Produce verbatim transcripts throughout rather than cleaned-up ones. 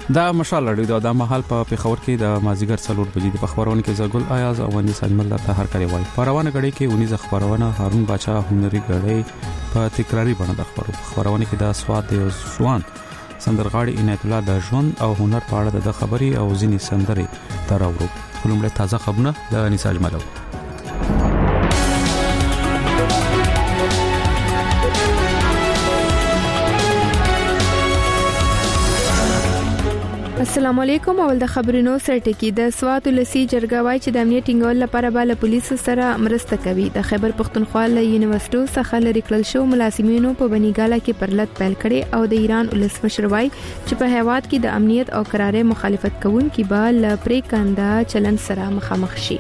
دا مشال لري دا مهال په پیښور کې د مازیګر څلور بجې د خبرونه کې زګل آیاز او وندي سجمل د هر کاری وای پروانه غړي کې ونی ز خبرونه هارون باچا هنري غړي په تکراری باندې د خبرو خبرونه کې دا سواد دی سوان سندرغاړي عنایت الله د ژوند او هنر په اړه د خبري او ځینی سندري تراورو کومه تازه خبرونه د انیساج ملو السلام علیکم. اول د خبرونو سره ټکی د سوات ولسی جرګه وای چې د امنیت ټینګول لپاره بل پولیس سره مرسته کوي. د خیبر پختونخوا له یونیورسيټو څخه لري کړل شو ملازمینو په بنیګاله کې پرلط پیل کړي او د ایران ولسمشر وای چې په هیواد کې د امنیت او قرارې مخالفت کوونکي به ل پریکندا چلن سره مخامخ شي.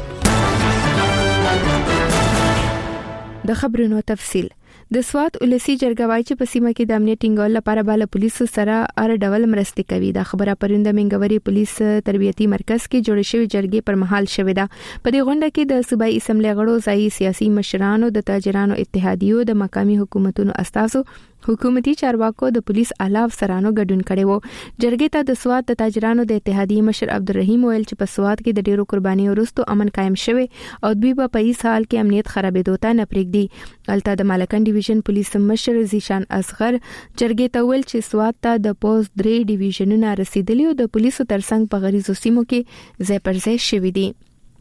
د خبرونو تفصیل د سوات ولسی جرګه وای چې په سیمه کې د امنیت ټینګول لپاره بل پولیس سره ار ډول مرسته کوي. دا خبره پرند منګوري پولیس تربیتی مرکز کې جوړ شوی جرګې پر مهال شوې ده. په دې غونډه کې د صوبایي اسمبلی غړو ځای سیاسي مشرانو د تاجرانو اتحادیو د مقامی حکومتونو استازو حکومتي چارواکو د پولیس اعلی افسرانو ګډون کړي وو. جرګې ته د سوات د تاجرانو د اتحادیې مشر عبدالرحیم ویل چې په سوات کې د ډیرو قرباني وروسته امن قائم شوی او دوی په پایس حال کې امنیت خرابېدو ته نه پرېږدي. الته د مالکن ډیویژن پولیس مشر زیشان اصغر جرګې ته ویل چې سوات ته د پوز درې ډیویژنونو رسیدلی او د پولیسو ترڅنګ په غریزو سیمو کې ځای پر ځای شوي دي.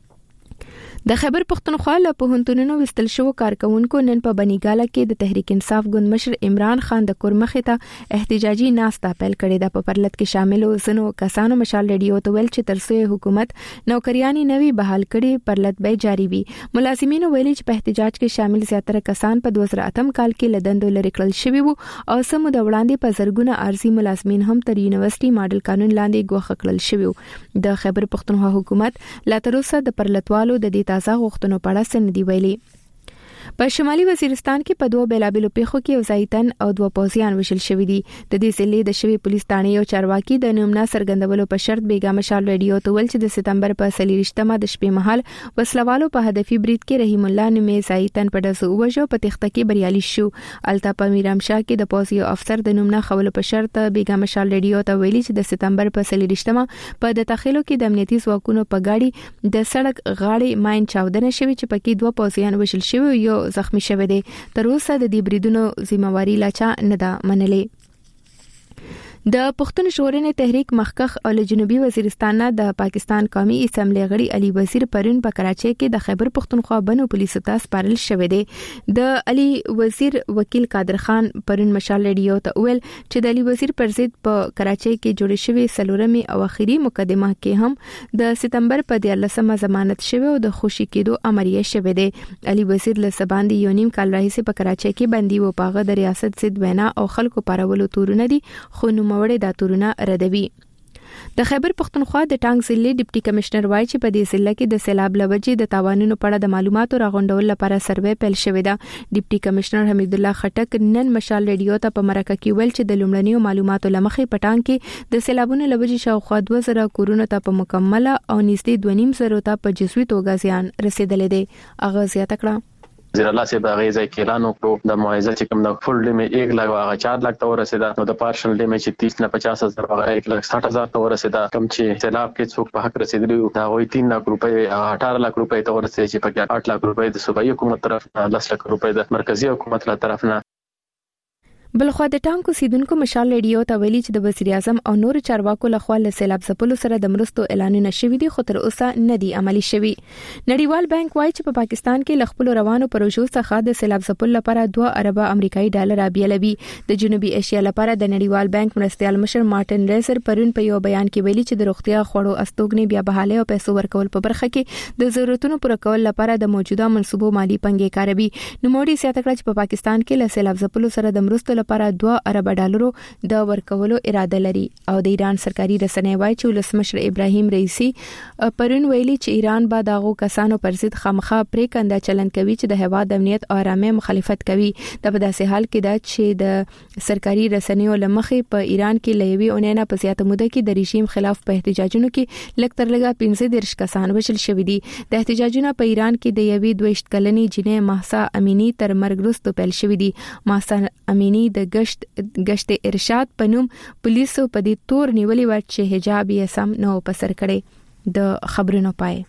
د خیبر پختونخوا له پوهنتونونو وستل شو کارکونکو نن په بنیګاله کې د تحریک انصاف ګوند مشر عمران خان د کورمخه ته احتجاجي ناستا پیل کړې ده. په پرلط کې شامل وزنو کسانو مشال ریډیو ته ویل چې ترڅو حکومت نوکریانی نوي بحال کړي پرلط به جاری وي. ملازمینو ویلي چې په احتجاج کې شامل زیاتره کسان په دوه زره اتم کال کې لدندو لري کړل شوی وو او سمو د وړاندې په زرګونه ارزي ملازمین هم تر یونیورسيټي ماډل قانون لاندې ګوښه کړل شوی وو. د خیبر پختونخوا حکومت لا تر اوسه د پرلطوالو د دې تازه غوښتنو په اړه څه ندي ویلي. په شمالي وزیرستان کې په دوه بیلابلو پیښو کې یو ځایتن او دوه پوځیان وشل شوی دي. د دې ضلع د شوی پولیس ثانې یو چارواکي د نومنا سرګندولو په شرط بیګا مشال ریډیو ته ول چې د سپتمبر په سلیریشتمه د شپې مهال وسلوالو په هدفي برید کې رحیم الله نومې ځایتن په دسو وجو په تخته کې بریالي شو. الته په میرامشاه کې د پوځي افسر د نومنا خولو په شرط بیګا مشال ریډیو ته ویلي چې د سپتمبر په سلیریشتمه په د تخیلو کې د امنیتي ځواکونو په گاډي د سړک غاړې ماين چاودنه شوی چې پکې دوه پوځیان وشل شوی یو زخمی شوی دی. تر اوسه د دې بریدونو ذمہواری لاچا نه ده منلې. د پښتون ژغورنې تحریک مخکخ او له جنوبي وزیرستان د پاکستان قومي اسمبلی غړي علي وزیر پرون په کراچۍ کې د خیبر پختونخوا بنو پولیسو ته سپارل شوې ده. د علي وزیر وکیل قادر خان پرون مشال ریډیو ته ویل چې د علي وزیر پر ضد په کراچۍ کې جوړ شوی سلورمي او اخیری مقدمه کې هم د سپتمبر په دیارلسمه ضمانت شوی او د خوشي کېدو امریه شوی دی. علي وزیر له سباندي یو نیم کال راهیسې په کراچۍ کې بندي و پاغه د ریاست ضد وینا او خلکو پارولو تورونه دي خو نو وړي دا تورونه ردوي. د خیبر پختونخوا د ټانګ ضلع ډیپټي کمشنر وایي چې په دې ضلع کې د سیلاب لوجې د تاوانونو په اړه د معلوماتو راغونډول لپاره سروې پیل شوې ده. ډیپټي کمشنر حمید الله خټک نن مشال ریډیو ته په مرکه کې ویل چې د لومړنیو معلوماتو لمخې په ټانګ کې د سیلابونو لوجې شاوخوا دوه زره کورونو ته په مکمله او نږدې دوه نیم زره ته په جزوي توګه زیان رسیدلې دی. اغه زیاته کړه وزیر الله سے باغې ځای کې اعلان وکړو د معاوضه چې کوم د فل لیمټ یک لګ هغه چار لک ته ورسېدا نو د پارشل لیمټ چې تیس نه پچاس هزار هغه یک لک ساठ هزار ته ورسېدا. کم چې سیلاب کې څوک په حق رسیدلی دا وایي تین لک روپۍ اٹھارہ لک روپۍ ته ورسېږي چې په آٹھ لک روپۍ د صوبایي حکومت طرف نه دس لک روپۍ د مرکزی حکومت له طرف نه. بلخوا د ټانکو سیدونکو مشال ریډیو ته ویلي چې د وزیر اعظم او نور چارواکو لخوا له سیلاب ځپلو سره د مرستو اعلانونه شوي دي خو تر اوسه نه دي عملي شوي. نړیوال بانک وایي چې په پا پاکستان کې لخپل روانو پروژو څخه د سیلاب ځپلو لپاره دوه اربه امریکایي ډالر بیلوي. د جنوبي ایشیا لپاره د نړیوال بانک مرستيال مشر مارټن ریزر پرون په یو بیان کې ویلي چې د روغتیا خوړو استوګنې بیا بحاله او پیسو ورکول په برخه کې د ضرورتونو پوره کول لپاره د موجوده منصوبو مالی پنګې کاروي. نو موډي سیاته کړ چې په پاکستان کې له سیلاب ځپلو سره د مرستو لپاره دوه اربه ډالرو د ورکولو اراده لري. او د ایران سرکاري رسنۍ وایي چې ولسمشر ابراهیم رئیسی پرون ویلي چې ایران به دغه کسانو پر ضد خامخا پریکنده چلن کوي چې د هواد امنیت او آرامۍ مخالفت کوي. د په داسې حال کې دا چې د سرکاري رسنیو لمخې په ایران کې لوي اونینه په زیاته موده کې د رژیم خلاف په احتجاجونو کې لږ تر لږه پنځه دیرش کسان وشل شوي دي. د احتجاجونو په ایران کې د یوې دوه ویشت کلنې جنې مهسا امینی تر مرګ وروسته پیل شوي دي. مهسا امینی د گشت گشت ارشاد پنوم پولیسو په دې تور نیولې و چې حجاب یې سم نو پسر کړي. د خبرونو پای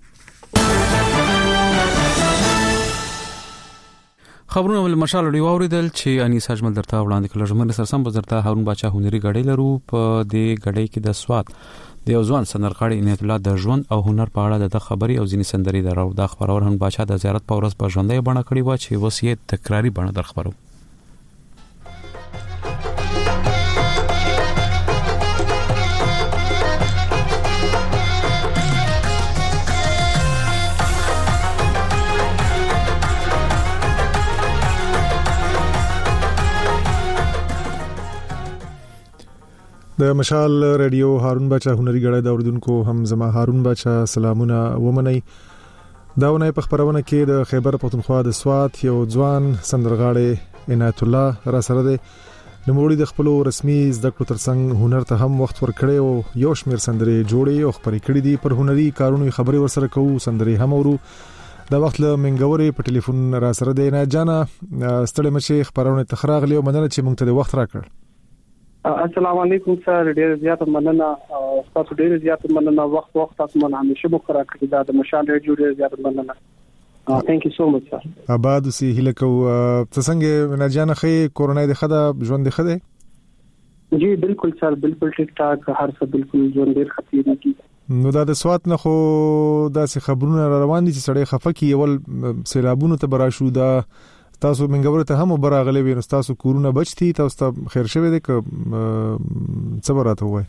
خبرونه ول مشال دی اوریدل چې انیس اجمل درته وړاندې کړل. جمهور سر سم بزرته هارون باچا هنري غړې لرو په دې غړې کې د سواد د یو ځوان سندرغاړي عنایت الله د ژوند او هنر په اړه د خبري او ځینې سندري درو د خبرور هارون باچا د زیارت په ورځ په ژوندۍ بڼه کړی و چې وصیت تکراری بڼه در خبرو. د مشال رادیو هارون باچا هنري غړې د اوردونکو هم زما هارون باچا سلامونه ومني. داونه په خبرونه کې د خیبر پختونخوا د سوات یو ځوان سندرغاړي عنایت الله را سره دی. نوموړي د خپل رسمي زده کړو ترڅنګ هنر ته هم وخت ورکړي او یو شمېر سندري جوړي او خبرې کړې دي. پر هنري کارونو خبري ورسره کوو سندري هم اورو. دا وخت له منګوري په ټلیفون را سره دی. نه جانا ستړي مشه خبرونه تخراغلی او مننه چې موږ ته وخت راکړ. السلام علیکم سر. ډیر زیات مننه تاسو ډیر زیات مننه وخت وخت تاسو مونږ همیشه مو خبره کړی دا د مشال ریډیو ډیر زیات مننه. ثانک یو سو مچ سر. آباد سي هله کو څنګه نه جان خې کورونا د خدا ژوند خده؟ جی بالکل سر بالکل ټیک ټاک هر څه بالکل ژوند ډیر خطر کی. نو دا د سوات نه خو داسې خبرونه روان دي چې سړی خفقي اول سیلابونو ته براشو. دا تاسو منګور ته هم براغلې وینم تاسو کورونه بچتي تاسو ته خیر شوه دي ک صبرات وای.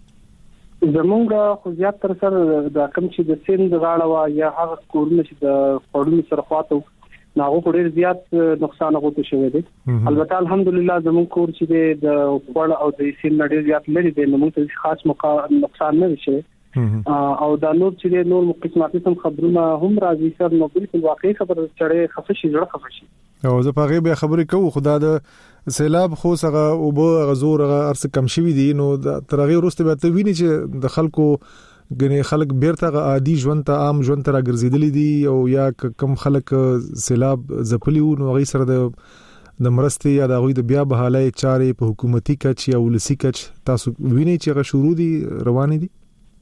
زمونږ خو زیات تر سره د کم چې د سیند غاړه وا یا هغه کورونه چې د خورونو سره خواته ناغو ډیر زیات نقصان غوته شوی دی. البته الحمدلله زمونږ کور چې د خور او د سیند ډیر زیات لري دی نو موږ ته خاص نقصان نه شي. او دا نور چې نور مقسماتي سم خبرونه هم راځي سر نو بالکل واقعي خبر چړې خفشي جوړه خفشي. او زه په غیبه خبرې کوم خدا د سیلاب خو سره او به غزور ارس کم شوی دي نو ترغه ورسته به ته ویني چې د خلکو غني خلک بیرته عادي ژوند ته عام ژوند ته راګرځیدل دي او یا کم خلک سیلاب زپلیو نو غي سره د د مرستي یا د غوي د بیا بحالای چارې په حکومتي کچ یا ولسی کچ تاسو ویني چې غ شروع دي روان دي.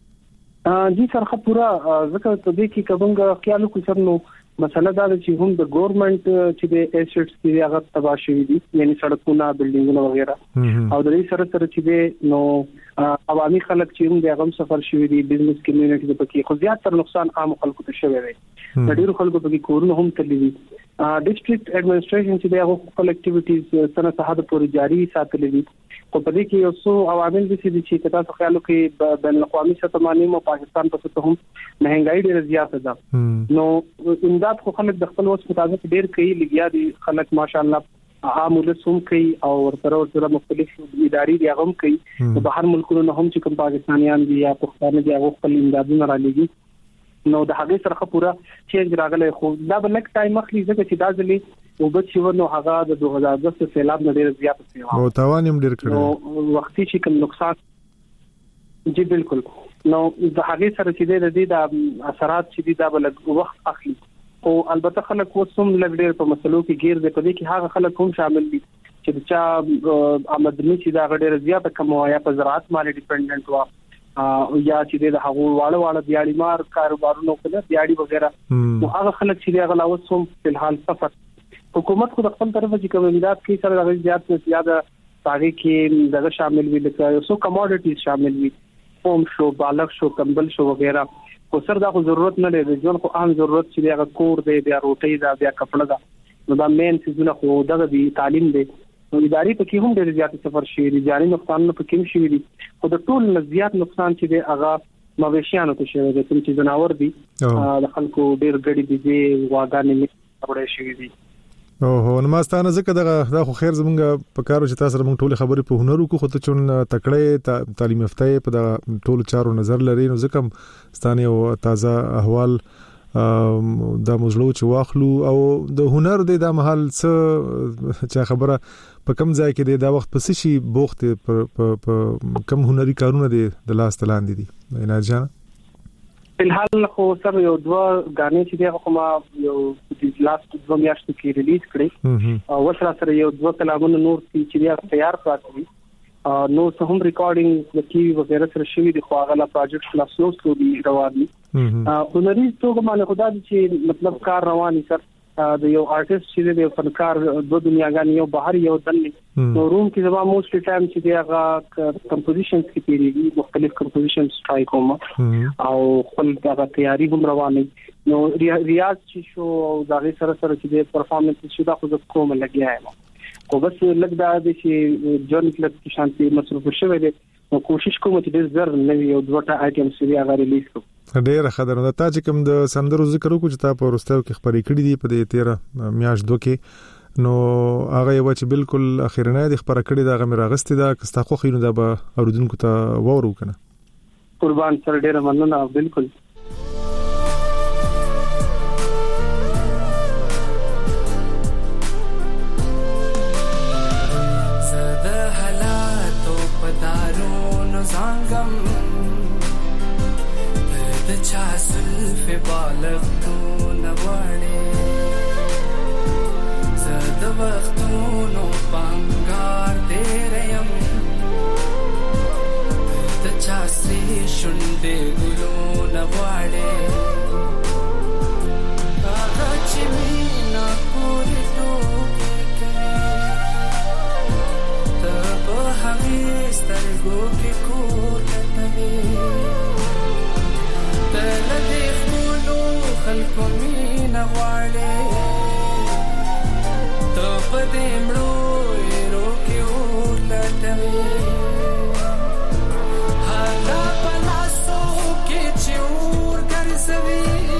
جی سرخه پورا ځکه ته دې کې کومه خیال کو سر نو مسله دا چې هم د ګورنمنت چې د ایسټس کې هغه تباہ شوی دي یعنی سړکونه بلډینګونه وغیرہ او د دې سره سره چې نو عوامي خلک چې هم د غم سفر شوی دي بزنس کمیونټي د پکې خو زیات تر نقصان عام خلکو ته شوی دی. د ډیرو خلکو پکې کورونه هم تللی دي. ډیسټریکټ اډمنسټریشن چې دغه خپل اکټیویټیز سره صحه پورې جاری ساتلې دي. خو په دې کې یو څو عوامل دي چې تاسو خیال وکړئ بین الاقوامي سطح باندې مو پاکستان په سطح هم مهنګای ډیره زیاته ده. نو امداد خو خلک د خپل وس مطابق ډیر کوي لګیا دي خلک ماشاءالله عام ولسوم کوي او ورسره ورسره مختلف اداري دي هم کوي. په بهر ملکونو نه هم چې کوم پاکستانیان دي یا پښتانه دي هغه خپل امدادونه را لګي. نو د هغه سره پورا چینج راغلی خو دا بل لک ټایم اخلي ځکه چې دا ځلې او بچ شو نو هغه د دوه هزار دس سیلاب نه ډیر زیات شي او توان هم ډیر کړو نو وختي چې کوم نقصان جی بالکل نو د هغه سره چې د دې د اثرات چې دا بل وخت اخلي او البته خلک وسوم لګ ډیر په مسلو کې غیر دي په دې کې هغه خلک هم شامل دي چې چا آمدنی چې دا ډیر زیات کموایا په زراعت باندې ډیپندنٹ وا او یا چې د هغو واړه واړه دیاړي مار کاروبارونو کړه دیاړي وغیرہ نو هغه خلک چې هغه لاوس هم په الحال سفر حکومت خو د خپل طرفه چې کوم امداد کوي سره د زیات زیاده باغی کې دغه شامل وي لکه یو څو کموډټیز شامل وي فوم شو بالغ شو کمبل شو وغیرہ خو سر دا خو ضرورت نه لري ځون خو عام ضرورت چې هغه کور دی بیا روټي دا بیا کپړه دا نو دا مین څه خو دغه دی تعلیم دی نو اداري پکې هم ډېر زیات سفر شي دي جاري نقصان نه پکې هم شي دي خو د ټول زیات نقصان چې دی هغه مویشیانو ته شوی دی کوم چې جناور دي د خلکو ډېر غړي دي واګانې نه پړې شي دي او هو نو ماستانه زکه دغه دا خو خیر زمونږ په کارو چې تاسو موږ ټول خبرې په هنرو کو خو ته چون تکړه تعلیم یافته په دغه ټول چارو نظر لري نو ځکه ستانه او تازه احوال دا مزلو چې واخلو او د هنر د محل څه چې خبره په کم ځای کې دا وخت پس شي بوخت په کم هنري کارونه دي د لاس تلاندې دي نه جان الحال خو سره یو دوه غانې چې دغه کومه یو د لاست دوه میاشتو کې ریلیز کړې او ورسره سره یو دوه کلامونه نور چې دا تیار کړی نو څه هم ریکارډینګ د ټي وي وغیرہ سره شوی د خو هغه لا پروجیکټ لا سلو سلو دی روان دي هنري توګه باندې خدای دې چې مطلب کار روان دي سر د یو آرټیست چې د فنکار د دنیاګان یو بهر یو دل نو روم کې زما موستلی ټایم چې دی هغه کمپوزیشنز کې پیریږي مختلف کمپوزیشنز ټرای کوم او خپل د تیاری هم روانه نو ریاض چې شو او دا غي سره سره چې د پرفارمنس شو دا خو کوم لګیا یم خو بس لږ دا د چې جون کلب شانتي مصروف شوی دی نو کوشش کوم چې د زر نوی او دوه آیټم سری هغه ریلیز کړم ډېر خبره ده تا چې کوم د سندرو ذکر وکړو چې تا په ورستیو کې خبرې کړې دي په دې تیرا میاشت دوه کې نو هغه یو چې بالکل اخیرنه د خبره کړې ده هغه مې راغستې ده کستا خو خینو ده به اوردونکو ته وورو کنه قربان سره ډېر مننه بالکل بالغ تو نواړې زد وختونو پنګار دې ریم ته چا سي شونډې ګلو نواړې هغه چې مینا پورې ټوکې کوي ته په هغې سترګو کې کور لټوي خلکو مینا غواړي ته په دې مړو ایرو کې اور لټوي هغه په لاسو کې چې اور ګرځوي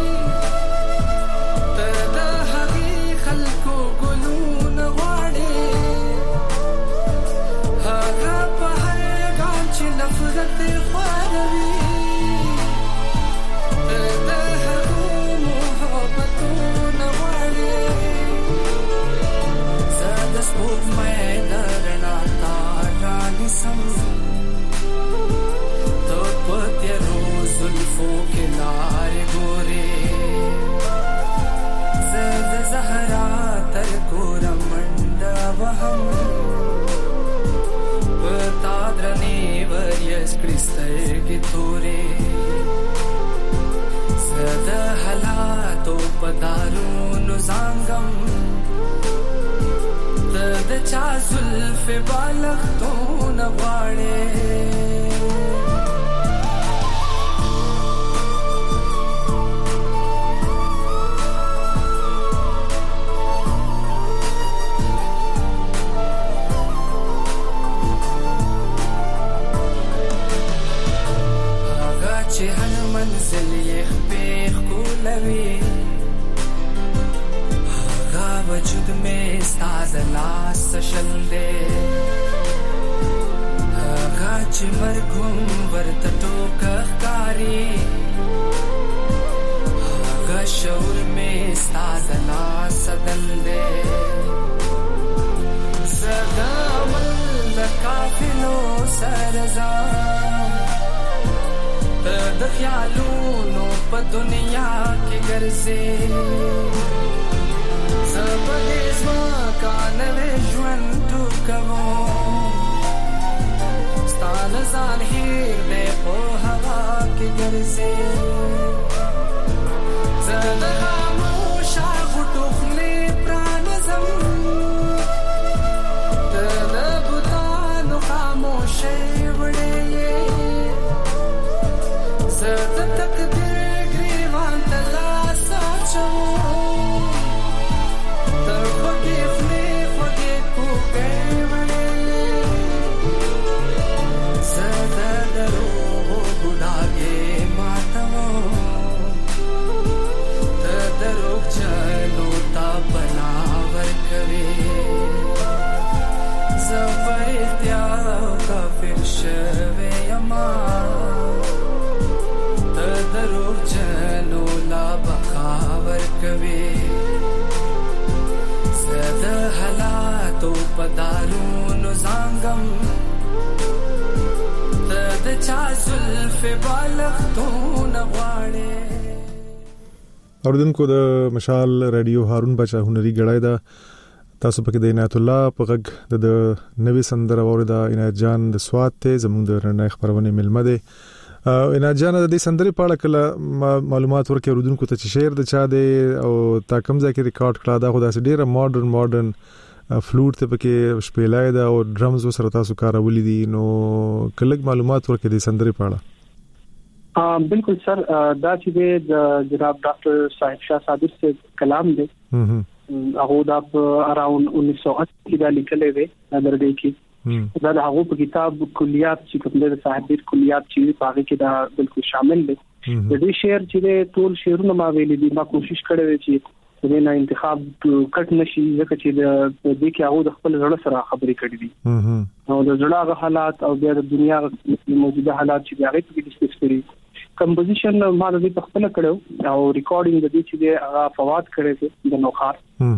ته د هغې خلکو ګلونه غواړي هغه په هر ګام چې نفرت خواروي تو پتی روز الفو کے لارے گورے زد زہرا تر گورا منڈا وہم پتا درنی وریس کرستر کی تورے زد حلا تو پدارون زانگم د چا زلف بالغ تو نغواړې هغه چې هر منزل یې خپېخ کولوي وجود میں استاز لاس سشل دے هغه چې مرګوم ورته ټوکه ښکاري هغه شعور میں استاز لاس سدل دے زدا عمل د قافلو سرزام د خیالونو په دنیا کې ګرځي زبدیز ما کانوی ژوند تو کوم ستان ځان هیر دی په هوا کې ګرځي زه د خاموشه غوټو خولې پرانیزم ته د بوتانو خاموشۍ وړې زه د تقدیر ګریوان ته لاس اچوم پدارونو زانګم ته د چا زلف بالختون غواړي. اوردونکو د مشال رادیو هارون بچا هنري غړای دا تاسو پکې د عنایت الله په غږ د نوې سندره اوردا عنایت جان د سواد ته زموږ د رڼا خبرونه ملمه ده. عنایت جان د دې سندرې په اړه کله معلومات ورکړي اوردونکو ته چې شعر د چا دی او تا کوم ځای کې ریکارډ کړه دا خو داسې ډیره ماډرن ماډرن فلوټ ته پکې شپېلای دا او ډرمز سره تاسو کارولې دي نو کله معلومات ورکړي د سندرې په اړه. हाँ बिल्कुल सर دا چې د جناب ډاکټر صاحب شاه صادق سے کلام دی هغه دا اراوند उन्नीस सौ अस्सी کې دا لیکلې وې درګي کې دا هغه په کتاب کلیات چې کوم د صاحب کلیات چې په هغه کې دا بالکل شامل دی. د دې شعر چې ټول شعرونه ما ویلې دي ما کوشش کړې وې چې د نه انتخاب کټ نشي ځکه چې د دې کې هغه د خپل ځړ سره خبرې کړې دي او د ځړاغه حالات او د دنیا موجوده حالات چې هغه په کې ډیسکس کړي. کمپوزیشن ما د دې خپل کړو او ریکارډینګ د دې چې هغه فواد کړی دی د نوخار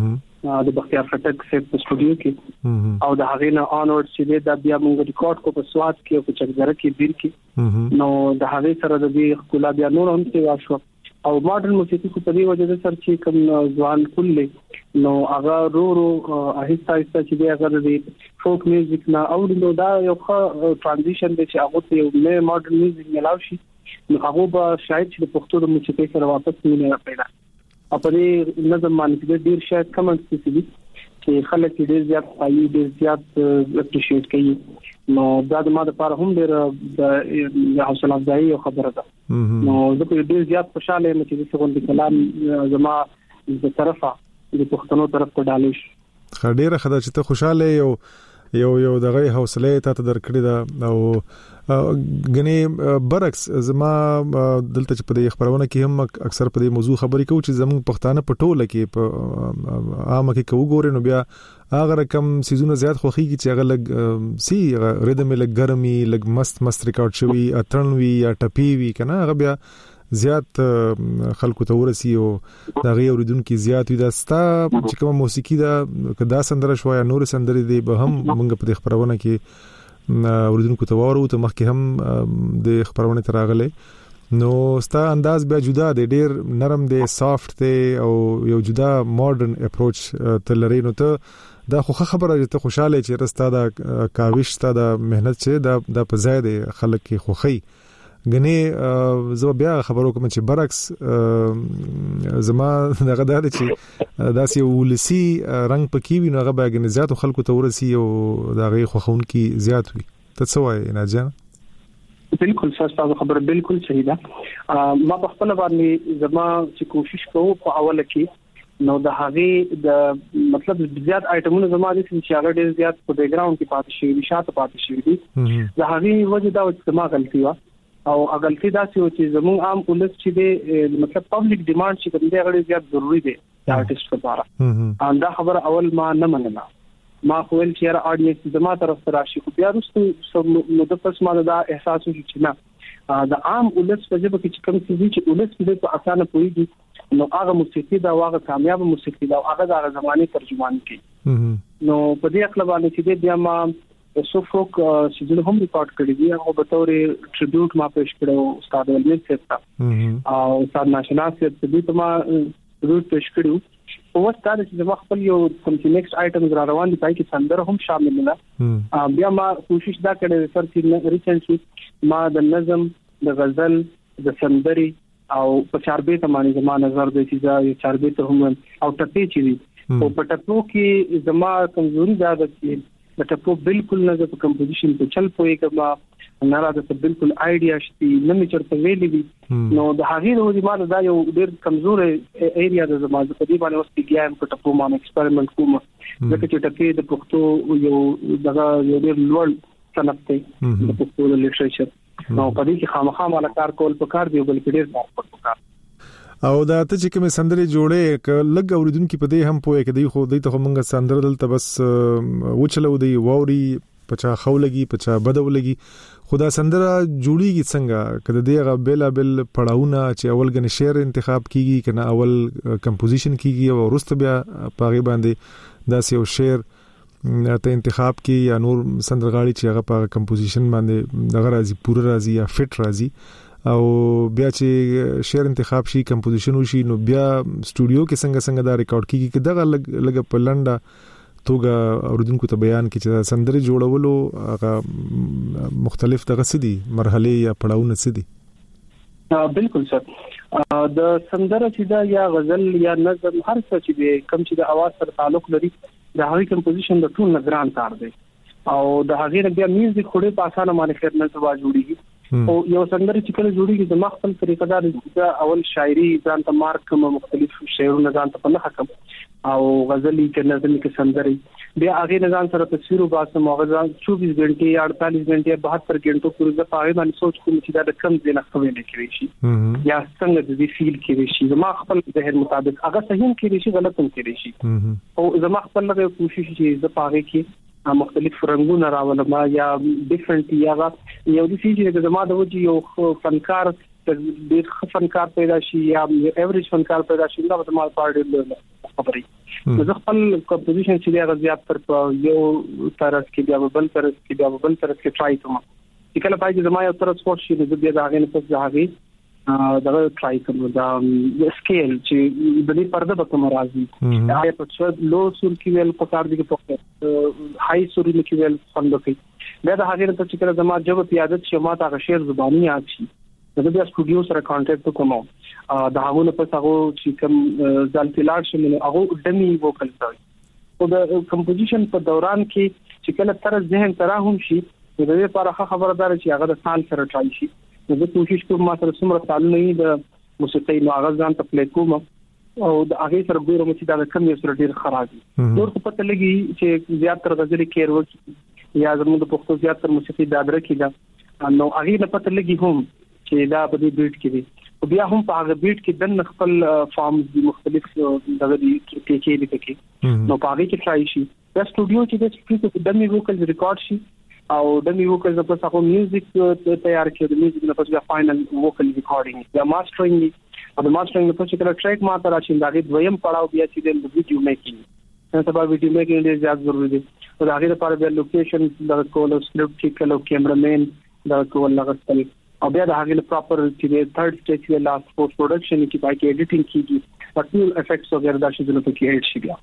د بختیار خټک سیټ په سټوډیو کې او د هغې نه اونورډ چې دا بیا موږ ریکارډ کو په سواد کې او په چکدره کې بیر کې نو د هغې سره د دې خپل بیا نور هم څه واشو او ماډرن موسیقي په دې وجه سره چې کوم ځوان کله نو هغه رو رو آهسته آهسته چې هغه د فوک میوزیک نه او نو دا یو ټرانزیشن دی چې هغه یو نه ماډرن میوزیک ملاوي شي نو هغه به شاید چې د پښتو د موسیقي سره واپس مینه پیدا په دې نظم باندې ډیر شاید کمنټس دي چې خلک ډیر زیات پایي ډیر زیات اپریشیټ کوي نو دا د ما د لپاره هم ډیر د حوصله افزایي خبره ده نو زه ډیر زیات خوشاله یم چې څنګه د کلام زما د طرفه د پښتنو طرف ته ډالې خډيره خدای چې ته خوشاله یو یو یو دغه حوصله ته درکړی دا او غني برعکس زما دلته چې په دې خبرونه کې هم اکثر په دې موضوع خبرې کوي چې زموږ پښتانه په ټوله کې په عامه کې کوو ګورې نو بیا هغه رقم سيزونه زیات خوخيږي چې هغه لګ سي ریدم لګ ګرمي لګ مست مست ریکارډ شوی اترن وی یا ټپی وی کنه هغه بیا زیات خلکو ته ورسي او دا غي اوریدونکو زیات وي دا ستا چې کوم موسیقي دا کدا سندره شویا نور سندري دی به هم موږ په خبرونه کې اوریدونکو ته وورو ته مخکې هم د خبرونه تراغله نو ستا انداز بیا جدا دی ډیر نرم دی سافت دی او یو جدا ماډرن اپروچ ته لري نو ته دا خو خبره ته خوشاله چې رستا دا کاوش ستا دا مهنت چې دا د پزای دی خلک کې خوخي غني زه بیا خبرو کوم چې برعکس زما دغه د چې داسې ولسی رنگ پکې وي نو هغه به غنځات خلکو ته ورسي او دغه خوخون کې زیات وي ته څه وایې نه جان بالکل تاسو خبره بالکل صحیح ده ما په خپل باندې زما چې کوشش کوم په اوله کې نو د هغه د مطلب زیات آیټمونه زما دي چې هغه ډیر زیات په بیک گراوند کې پاتې شي شاته پاتې شي دي د هغه وجه دا چې ما غلطي و او غلطي دا چې زموږ عام ولس چې دی مطلب پبلک ډیماند چې کوم دی هغه زیات ضروری دی آرټیست لپاره دا خبره اول ما نه منله ما خپل چې را اډینس زما طرف ته راشي خو بیا وروسته نو د پس ما دا احساس وشي چې نه د عام ولس په ځبه کې کوم څه چې ولس په اسانه پويږي نو هغه موسیقي دا هغه کامیاب موسیقي دا هغه د زماني ترجمان کوي نو په دې خپل باندې چې بیا ما سو فوک چې هم ریکارډ کړی دی او په تور ټریبیوټ ما پېښ کړو استاد ولید صاحب ته او استاد ناشناس صاحب ته ما ټریبیوټ پېښ کړو او استاد چې ما خپل یو کوم چې نیکسټ آیټم را روان دي پای کې سندره هم شامل نه بیا ما کوشش دا کړې سر چې ریسنټلی ما د نظم د غزل د سندري او په چاربې ته باندې زما نظر دی چې دا یو چاربې ته هم او ټپې چې دي او په ټپو کې زما کمزوري دا ده چې د ټپو بالکل نه د کمپوزیشن په چل پوي کما نه راځي ته بالکل آیډیا شتي نه می چرته ویلې دي نو د هغې د زما دا یو ډېر کمزور ایریا د زما د دې باندې اوس کېږم په ټپو باندې ایکسپریمنٹ کوم ځکه چې ټپې د پښتو یو دغه یو ډېر لوړ صنعت دی د پښتو د لټریچر نو په دې کې خامخا مال کار کول پکار دی بل ډېر کار پکار او دا ته چې کوم سندري جوړې ک لګ اوریدونکو په دې هم پوهه کې دی خو دې ته موږ سندره دلته بس وچلو دی ووري پچا خولګي پچا بدولګي خدا سندره جوړیږي څنګه کله دیغه بلا بل پړاونه چې اول غن شعر انتخاب کیږي کنه اول کمپوزیشن کیږي او ورسته بیا پاغي باندې داس یو شعر ته انتخاب کې یا نور سندرغاړي چې هغه په کمپوزیشن باندې دغه راځي پوره راځي یا فټ راځي او بیا چې شعر انتخاب شي کمپوزیشن وشي نو بیا سټوډیو کې څنګه څنګه دا ریکارډ کیږي چې دغه لګ لګ په لنډه توګه اوریدونکو ته بیان کړي چې سندري جوړولو هغه مختلف دغه سدي مرحله یا پړاوونه سدي. بالکل سر د سندره چې دا یا غزل یا نظم هر څه چې کم چې د اواز سره تعلق لري د هغې کمپوزیشن د ټول نگران کار دی او د هغې بیا میوزیک خوري په اسانه باندې خیر نه سبا جوړیږي او یو سندره چې کله جوړیږي د مخفل طریقه دا اول شاعري ځان ته مارک کوم مختلف شعرونه ځان ته په لخه کوم او غزلي کې نظم کې سندري بیا هغه نظام سره تصویر وباسم او غزل چوبیس غنټې یا اړتالیس غنټې بهتر غنټو پورې د پاره باندې سوچ کوم چې دا د کم ځای نه خوي نه کوي شي یا څنګه د دې فیل کوي شي زما خپل ذهن مطابق هغه صحیح کوي شي غلط هم کوي شي او زما خپل لږه کوشش چې د پاره کې مختلف رنگونه راولم یا ډیفرنٹ یا یو د فیجر د زما د وجه یو فنکار ډیر فنکار پیدا شي یا ایوریج فنکار پیدا شي دا د مال پارټي خبري زه خپل کمپوزیشن چې دا زیات تر یو طرف کې بیا بل طرف کې بیا بل طرف کې ټرای کوم چې کله پای چې زما یو طرف سپورت شي د بیا د هغه نه پس د هغه دا ټرای کوم دا سکیل چې د دې پرده به کوم راځي هغه په څو لو سور کې ویل په کار دي کې په هاي سور کې ویل څنګه کوي دا د هغه نه چې کله زما جواب پیادت شي ما ته شعر زبانی یاد شي د بیا سټوډیو سره کانټیکټ کوم دا هغه په تاسو چې کوم ځل تلار شمه هغه ډمي وکړ کوي او د کمپوزیشن په دوران کې چې کله تر ذهن تراهم شي د دې لپاره خبردار چې هغه د سال سره ټای شي زه کوشش کوم ما سره څومره تعلق نه د موسیقي نو هغه ځان ته پلی کوم او د هغه سره ګورم چې دا کم یو سره ډیر خراب دي نور څه پته لګي چې زیات تر غزل کېر وکړي یا زموږ د پښتو زیات تر موسیقي دادره کېده نو هغه نه پته لګي هم چې دا په دې بیٹ کې دي او بیا هم په هغه بیٹ کې د خپل فارمز دي مختلف دغه دي کې کې دي کې نو په هغه کې ټرای شي دا سټوډیو چې د سپیکر د می ووکل ریکارډ شي او د می ووکل د پس هغه میوزیک تیار کړي د میوزیک د پس بیا فائنل ووکل ریکارډینګ یا ماسترینګ او د ماسترینګ په چې کله ټریک ما تر شي دا غي دویم پړاو بیا چې د ویډیو میکینګ نن سبا ویډیو میکینګ ډیر زیات ضروری دي او دا غي لپاره بیا لوکیشن د کول سکرپټ چې کله کیمرامین دا کول لغستل او بیا د هغه پراپر چې تھرد سټیج کې لاست پوسټ پروډکشن کې پای کې ایډیټینګ کیږي او ټول افیکټس وغیرہ دا شي په کې ایډ شي بیا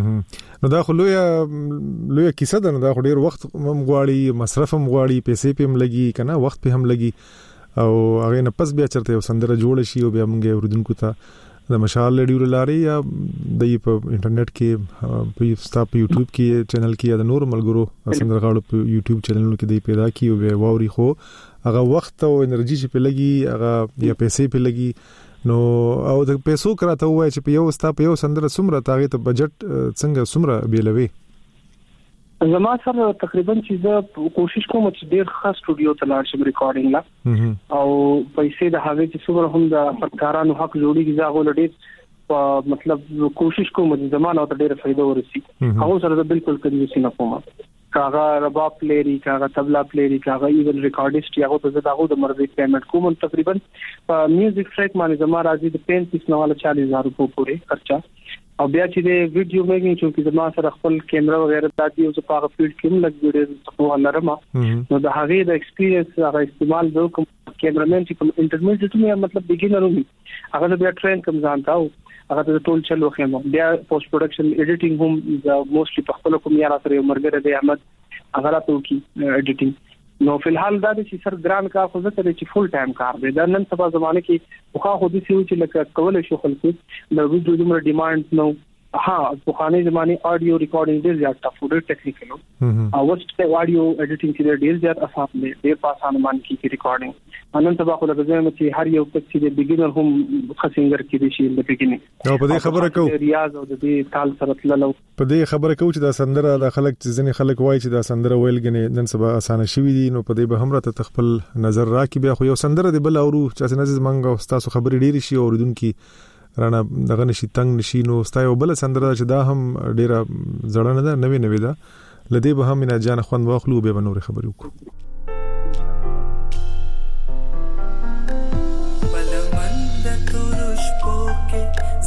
نو دا خو لوی لوی کیسه ده نو دا خو ډیر وخت هم غواړي مصرف هم غواړي پیسې په هم لګي کنه وخت په هم لګي او هغه نه پس بیا چرته یو سندره جوړ شي او بیا موږ اوریدونکو ته د مشال ریډیو لاري یا د په انټرنیټ کې په ستا په یوټیوب کې چینل کې یا د نور ملګرو سندرغاړو په یوټیوب چینلونو کې دی پیدا کی او ووري خو هغه وخت او انرژي چې په لګي هغه یا پیسې په لګي نو او د پیسو کراته وای چې په یو ستا په یو سندره سمره تاغه ته بجټ څنګه سمره بیلوي زما سره تقریبا چې زه کوشش کوم چې ډیر خاص سټوډیو ته لاړ شم ریکارډینګ لا او پیسې د هغه چې څومره هم د فنکارانو حق جوړیږي زه غوړ ډیر مطلب کوشش کوم چې زمانه ته ډیر فائدہ ورسي هغه سره بالکل کوي نه کوم کاغه رباب پلیری کاغه تبلا پلیری کاغه ایون ریکارډیسټ یاغه ته داغه د مرزي پیمنٹ کوم تقریبا په میوزیک ټریک باندې زما راځي د پینتیس نواله چالیس هزار روپے پورې خرچه او بیا چې د ویډیو میکینګ چې زما سره خپل کیمرا وغیرہ د دې او په هغه فیلډ کې لږ ویډیو څه ولرم نو د هغه د ایکسپیرینس هغه استعمال وکم کیمرامین چې کوم انټرمیډیټ مې مطلب بګینر وي هغه بیا ټرین کوم ځان تاو هغه ته ټول چلو خیم بیا پوسټ پروډکشن ایډیټینګ هم د موستلی په خپل کوم یاره سره مرګره دی احمد هغه راته کی ایډیټینګ نو فلحال دا چې سر ګران کا خو زه ته چې فول ټایم کار دی دا نن سبا زمانه کې خو خو دي چې لکه کول شو خلکو د ویډیو دومره ډیماند نو ها په خانه زمانه اډیو ریکارډینګ ډیر زیات ټف ډیر ټیکنیکل او وست اډیو ایډیټینګ کې ډیر زیات اسانه دی ډیر په اسانه باندې کې ریکارډینګ نن سبا خو لکه زموږ چې هر یو څه د بیګینر هم خسینګر کې شي د بیګینینګ او په دې خبره کو ریاض او د دې تال سره تللو په دې خبره کو چې دا سندره د خلک چې ځنې خلک وایي چې دا سندره ویل غني نن سبا اسانه شوی دي نو په دې به هم راته خپل نظر راکې بیا خو یو سندره دی بل اورو چې څنګه زمنګ او تاسو خبرې ډېری شي اوریدونکو رانا دغه نشي تنگ نشي نو ستایو بل سندره چې دا هم ډیره زړه نه ده نوې نوې ده لدی به هم نه جان خوند واخلو به نور خبرې وکړو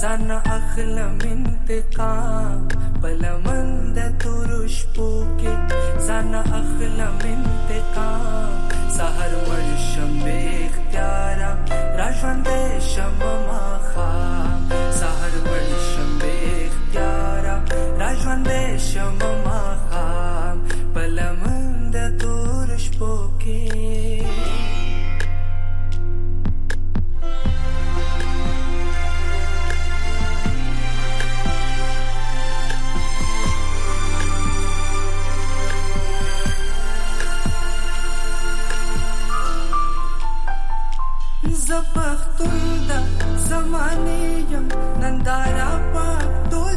زان اخلم انتقام بلمند ترش پوکه زان اخلم انتقام سحر ورشم بے اختیارا راجوند شم مخام سحر ورشم بے اختیارا راجوند شم مخام بلمند ترش پوکه زپختون دا زمانیم نندارا پاک دول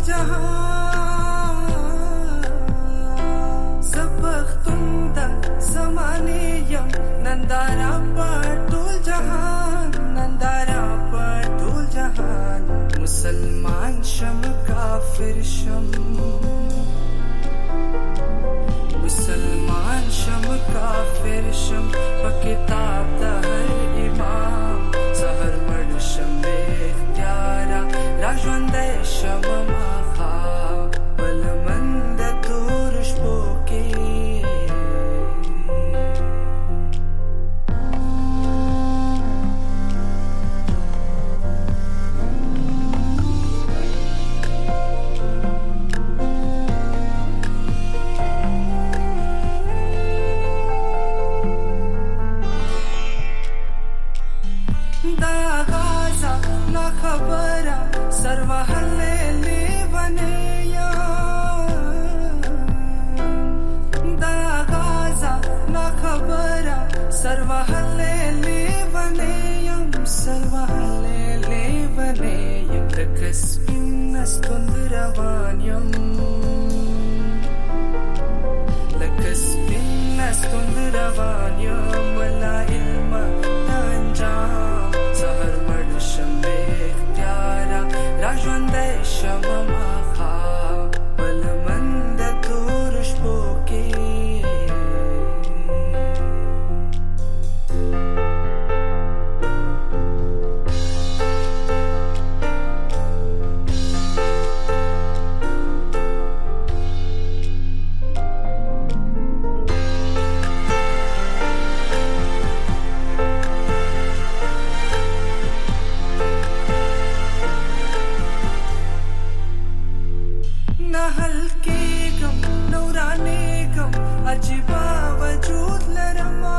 جهان زپختون دا زمانیم نندارا پاک دول جهان نندارا پاک دول جهان مسلمان شم کافر شم مسلمان شم کافر شم پا کتاب دا هر امام راجوند شم مخام بلمند ترش پوکه دا غازا نا خبره سروحله لیونیا دا غازا نا خبره سروحله لیونیم سروحله لیونیم لکسپین استند روانیم لکسپین استند روانیم ولا علم انجام سهر مدشم راجوند شم مخام بلمند ترش پوکه عجیبا وجود لرما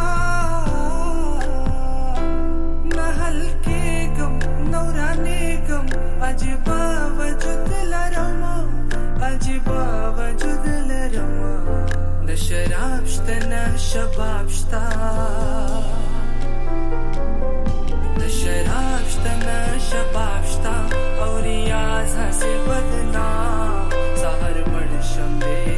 نحل کېږم نورانېږم عجیبا وجود لرما عجیبا وجود لرما نه شراب شته نه شباب شته نه شراب شته نه شباب شته او ریاض هسې بدنام سحر مړ شم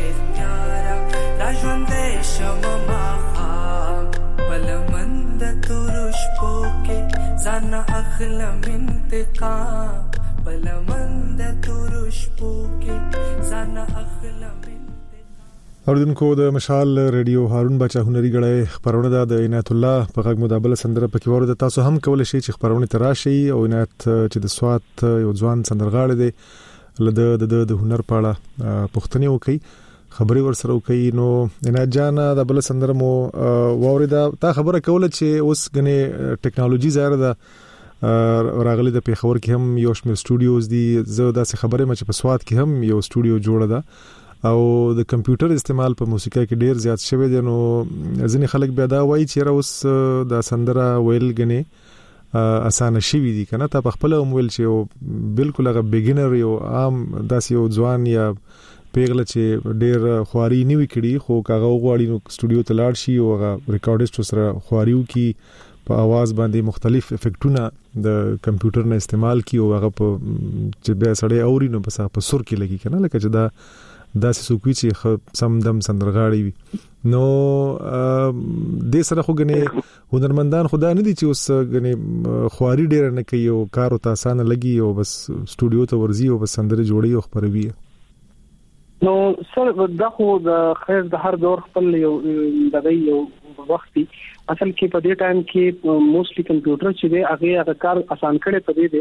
راجوند شم مخام بلمند ترش پوکه زان اخلم انتقام بلمند ترش پوکه زان اخلم اوردونکو د مشال ریډیو هارون بچا هنري غړې خبرونه د عنایت الله په غږ مدابل سندره پکې ورته تاسو هم کولای شئ چې خبرونه تراشي او عنایت چې د سوات یو ځوان سندرغاړي دی لده د د هنر په اړه پوښتنه وکړي خبري ورسره وکړي نو عنایت جان د بل سندره مو ووريدا تا خبره کوله چې اوس غني ټیکنالوژي زیاده ده راغلي د پیښور کې هم یو شمېر سټوډیوز دي زه دا څه خبره مې چې په سوات کې هم یو سټوډیو جوړه ده او د کمپیوټر استعمال په موسیقۍ کې ډیر زیات شوی دی نو ځینې خلک بیا دا وایي چې اوس د سندره ویل غني اسانه شي دي کنه ته په خپل موبایل چې بالکل هغه بیګینر یو عام داس یو ځوان یا پیغله چې ډیر خواري نیوي کړي خو کاغه غواړي نو سټوډیو ته لاړ شي او هغه ریکارډیسټ سره خواریو کی په आवाज باندې مختلف افیکټونه د کمپیوټر نه استعمال کی او هغه په چې به سړی اوري نو بس په سر کې لګي کنه لکه چې دا داسې سوکوي چې سم دم سندرغاړي وي نو د سره خو غني هنرمندان خدا نه دي چې اوس غني خواري ډیر نه کوي او کار او تاسانه لګي او بس سټوډیو ته ورزي او بس سندره جوړي او خبروي نو سر دا خو د خیر د هر دور خپل یو د یو وختي اصل کې په دې ټایم کې موستلی کمپیوټر چې دی هغه هغه کار آسان کړي په دې دی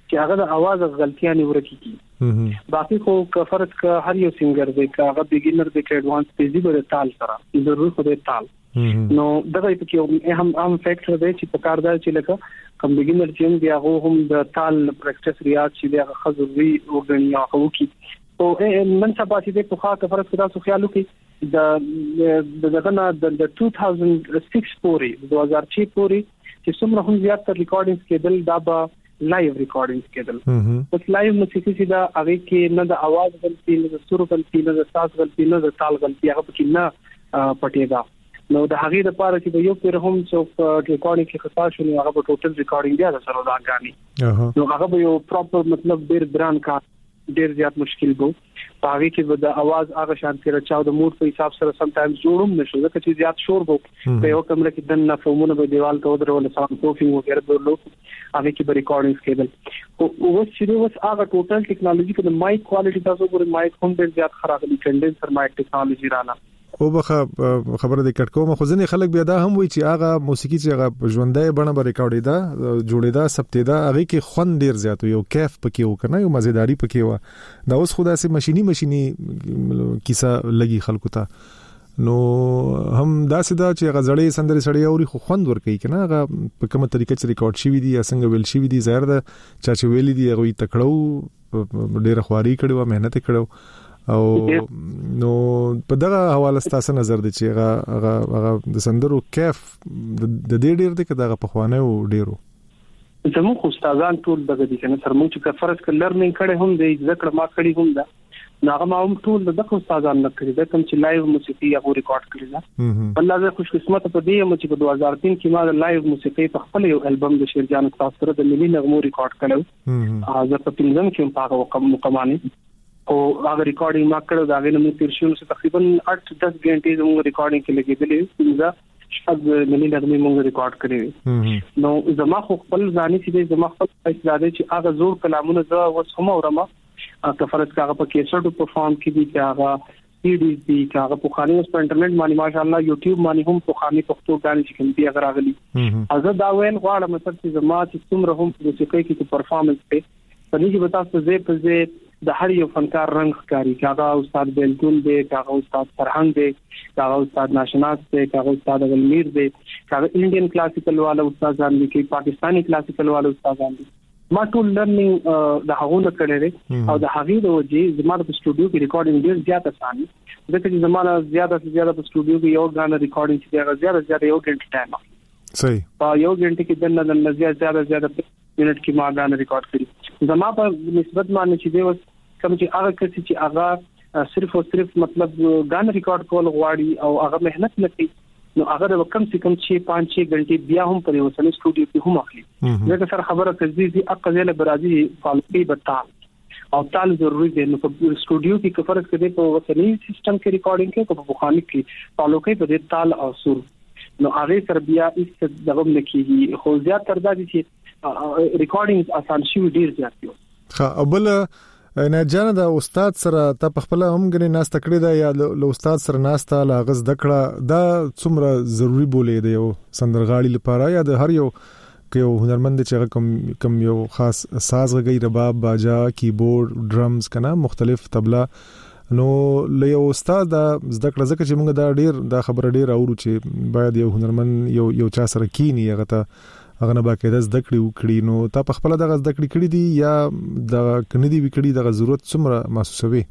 چې هغه د आवाज غلطیاں ورکی کی باقي خو کفرت کا هر یو سنگر دی کا هغه بګینر دی کا ایڈوانس تیزی به تال سره ضروري خو د تال نو دغه په کې هم هم فیکټر دی چې په کار دی چې لکه کوم بګینر چې دی هغه هم د تال پریکټیس ریاض چې دی هغه خزوي وګڼي هغه کی او من سبا چې په خا کفرت کدا سو خیالو کې د دغه نه د دوه هزار شپږ پورې دوه هزار شپږ پورې چې څومره هم زیات تر ریکارډینګز کېدل دا به لایو ریکارډینګز کېدل اوس لایو موسیقي چې دا هغه کې نه د आवाज غلطي نه د سور غلطي نه د ساز غلطي نه د تال غلطي هغه کې نه پټېدا نو د هغه لپاره چې یو پیر هم څو ریکارډینګ کې خطا شونه هغه په ټوټل ریکارډینګ دی سره دا غاني نو هغه به یو پراپر مطلب ډیر بران کا ډیر زیات مشکل وو پاره کې د आवाज هغه شان کې راچاو د موډ په حساب سره سم ټایمز جوړوم نشو ځکه چې زیات شور وو په یو کمره کې دنه فومونه په دیوال ته درول ساوند پروفینګ وغیرہ درلو هغه کې به ریکارډینګز کېدل او اوس چې اوس هغه ټوټل ټیکنالوژي کې د مایک کوالټي تاسو ګورئ مایک هم ډیر زیات خراب دي کنډنسر مایک ټیکنالوژي رااله او بخه خبره د کټ کوم خو ځنې خلک بیا دا هم وایي چې هغه موسیقي چې هغه ژوندۍ بڼه به ریکارډي دا جوړېدا سپتېدا هغه کې خوند ډیر زیات یو کیف پکې وکنه یو مزیداری پکې و دا اوس خدا سي ماشيني ماشيني کیسه لګي خلکو ته نو هم دا سدا چې غزړې سندري سړی اوري خو خوند ور کوي کنه هغه په کومه طریقه چې ریکارډ شوی دی یا څنګه ویل شوی دی ظاهر ده چې چې ویل دی هغه تکړو ډیر خواري کړو مهنت کړو او نو په دغه حواله ستاسو نظر دی چې هغه هغه د سندرو کیف د دې ډیر دی کدا په خوانه او ډیرو زموږ استادان ټول دغه دي کنه تر موږ چې فرض ک لرنینګ کړي هم دی ذکر ما کړی هم دا ناغه ما هم ټول دغه استادان نه کړی دا کوم چې لایو موسیقي هغه ریکارډ کړی دا الله زه خوش قسمت په دې چې په دوه هزار تین کې ما لایو موسیقي په خپل یو البم د شیرجان استاد سره د ملي نغمو ریکارډ کړو زه په پنځم کې په هغه مقامانه او هغه ریکارډینګ ما کړو دا غوښنه مې تیر شو تقریبا آठ دس غنټې زموږ ریکارډینګ کې لګېدلې دا شپږ ملي نغمې موږ ریکارډ کړې نو زما خو خپل ځاني چې زما خپل استعداد چې هغه زور کلامونه زه وسوم اورم کفرت هغه په کیسټو پرفارم کې دي چې هغه سی ډي دي چې هغه په خاني اوس په انټرنیټ باندې ماشاءالله یوټیوب باندې هم په خاني پښتو غانې چې کوم دي هغه راغلي ازه دا ویل غواړم چې زما چې څومره هم موسیقي کې پرفارمنس په پدې کې به تاسو زه په زه د هر یو فنکار رنگ ښکاری کاغه استاد بیلتون دی کاغه استاد فرهنګ دی کاغه استاد ناشناس دی کاغه استاد غلمیر دی کاغه انډین کلاسیکل والا استادان دي کې پاکستانی کلاسیکل والا استادان دي ما ټول لرنینګ د هغه نه کړی او د هغه د وجې زموږ په سټوډیو کې ریکارډینګ ډیر زیات اسانه ځکه چې زموږه زیاته زیاته په سټوډیو کې یو غاڼه ریکارډینګ چې هغه زیاته زیاته یو غنټه ټایم صحیح په یو غنټه کې دنه دنه زیاته زیاته زیاته منټ کې ما غاڼه ریکارډ کړی زما په نسبت باندې چې دی کوم چې هغه کسي چې هغه صرف او صرف مطلب غاڼه ریکارډ کول غواړي او هغه مهنت نکړي نو هغه د کم سے کم छह पाँच छह غنټې بیا هم په یو سل سټوډیو کې هم اخلي دا سره خبره کوي چې اقزل برازي فالوي بتا او تال ضروري دی نو په سټوډیو کې کفرت کړي په وسنی سیستم کې ریکارډینګ کې په بخاری کې فالو کوي په تال او سور نو هغه سره بیا هیڅ دغه نکېږي خو زیات تر دا چې ریکارډینګ آسان شي ډیر زیات دي ښه ابل نه جان دا استاد سره ته په خپل هم غني ناس تکړه دا یا له استاد سره ناس ته لاغز دکړه دا څومره ضروری بولې دی یو سندرغاړي لپاره یا د هر یو یو هنرمند چې کوم کوم یو خاص ساز غږی رباب باجا کیبورډ ډرمز کنه مختلف طبله نو له یو استاد دا زدکړه ځکه چې موږ دا ډیر دا خبره ډیر اورو چې باید یو هنرمند یو یو چا سره کینی هغه ته هغه نه باقاعده زده کړې وکړي نو تا په خپل دغه زده کړې کړې دي یا د کندي وکړي دغه ضرورت څومره محسوسوي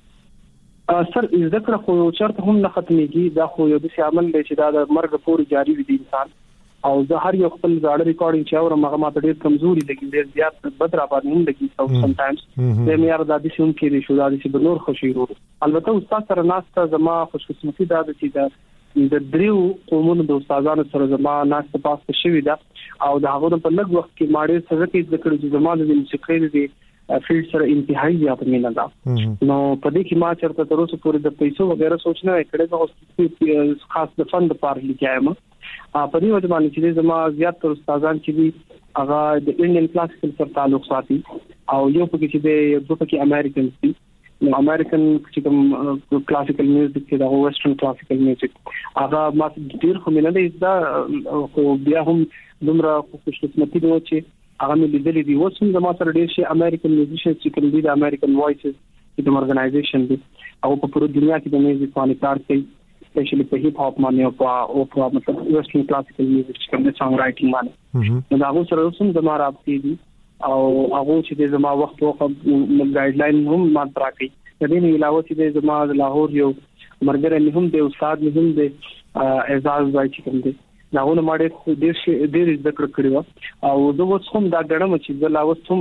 سر زده کړه خو چرته هم نه ختميږي دا خو یو د عمل دی چې دا د مرګ پورې جاری وي د انسان او زه هر یو خپل ځاړه ریکارډینګ چې اورم هغه ماته ډېر کمزوري لګي ډېر زیات بدرا باندې هم لګي او سم ټایمز د مې اردا دي شوم کې شو دا چې بنور خوشي ورو البته استاد سره ناسته زما خوشقسمتي دا چې دا د دریو قومونو د استادانو سره زما ناسته پاسته شوې ده او د هغه په لږ وخت کې ماړې سره کې د کړي چې زما د موسیقۍ د فیلډ سره انتهایی زیات مینه ده نو په دې کې ما چرته تر اوسه پورې د پیسو وغیرہ سوچنه کړې نو خاص د فند لپاره لیکایم په دې وجه باندې چې زما زیات تر استادان چې دي هغه د انډین کلاسیکل سره تعلق ساتي او یو په کې چې د یو په کې امریکن دي نو امریکن چې کوم کلاسیکل میوزیک کې دا ویسټرن کلاسیکل میوزیک هغه ما ډیر خو مینه ده دا خو بیا هم دومره خوشقسمتي ده چې هغه مې لیدلې دي. اوس هم زما سره ډېر شي امریکن میوزیشنز چې کوم دي د امریکن وایسز د ارګنایزیشن دي او په ټول دنیا کې د میوزیک باندې کار کوي، سپیشلی په هیپ هاپ باندې او په مطلب ویسټرن کلاسیکل میوزیک چې کوم د سانګ رائټینګ باندې نو دا هغه سره هم زما رابطې دي او هغه چې زما وخت وخت ګایډ لاین هم ما تراکي. د دې نه علاوه چې زما د لاهور یو مرګره هم د استاد هم د اعزاز وای چې کوم دي داونه ماډه ډېر ډېر ذکر کړو او زه اوس هم دا ګڼم چې د لاوس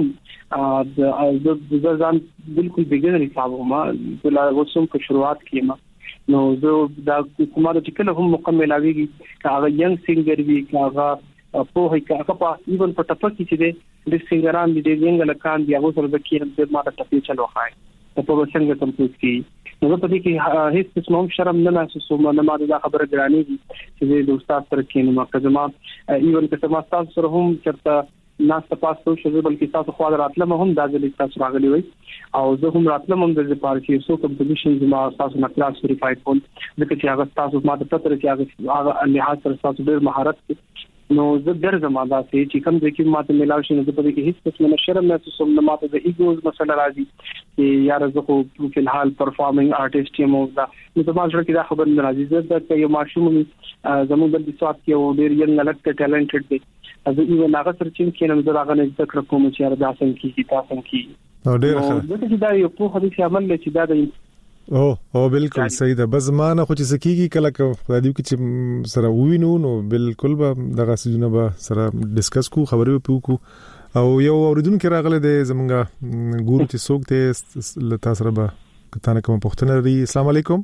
هم د د ځان بالکل بګنر حساب ما د لاوس هم په شروعات کې ما نو زه دا کومه چې کله هم مکمل اویږي هغه ینګ سینګر وی هغه په هغه هغه په ایون په ټپه کې چې د سینګران دي د ینګ لکان دی هغه سره د کېرم د ما ته ټپې چلو خای په وسنګ کمپوز کې نو په دې کې هیڅ قسم شرم نه محسوسوم نه ما دا خبره ګرانی دي چې د استاد سره کې نو مکه ما ایون که ما استاد سره هم چرته ناس تاسو شوه بلکې تاسو خو راتله هم د ځل تاسو راغلي وي او زه هم راتله هم د پارټي سو کمپټیشن زما تاسو نه کلاس ویریفاید کول ځکه چې هغه تاسو ما ته پته چې هغه هغه لحاظ سره تاسو ډېر مهارت نو زه ډېر زما دا چې کوم ځکه ما ته ملاوي شنو په دې کې هیڅ قسم نه شرم محسوسوم نه ما ته د ایګوز مسله راځي چې یار زه خو په الحال پرفارمینګ آرټیست یم او دا نو زما ځکه چې دا خبر نه راځي زه د یو ماشوم زموږ د سواد کې او ډېر یو نلک ټیلنټډ دی از ایو ناغه سره چې کینم زه راغنه ذکر کوم چې یار دا څنګه کیږي تاسو کې او ډېر ښه دا چې دا یو په حدیث عمل چې دا د او او بالکل صحیح ده. بس مانه خو چې سکیږي کله کله دیو کې چې سره وینو نو بالکل به دغه سجنه به سره ډیسکس کو خبرې په کو او یو اوریدونکو راغله د زمونږه ګورو چې څوک ته لتا سره به کتانه کوم پښتنه لري. السلام علیکم.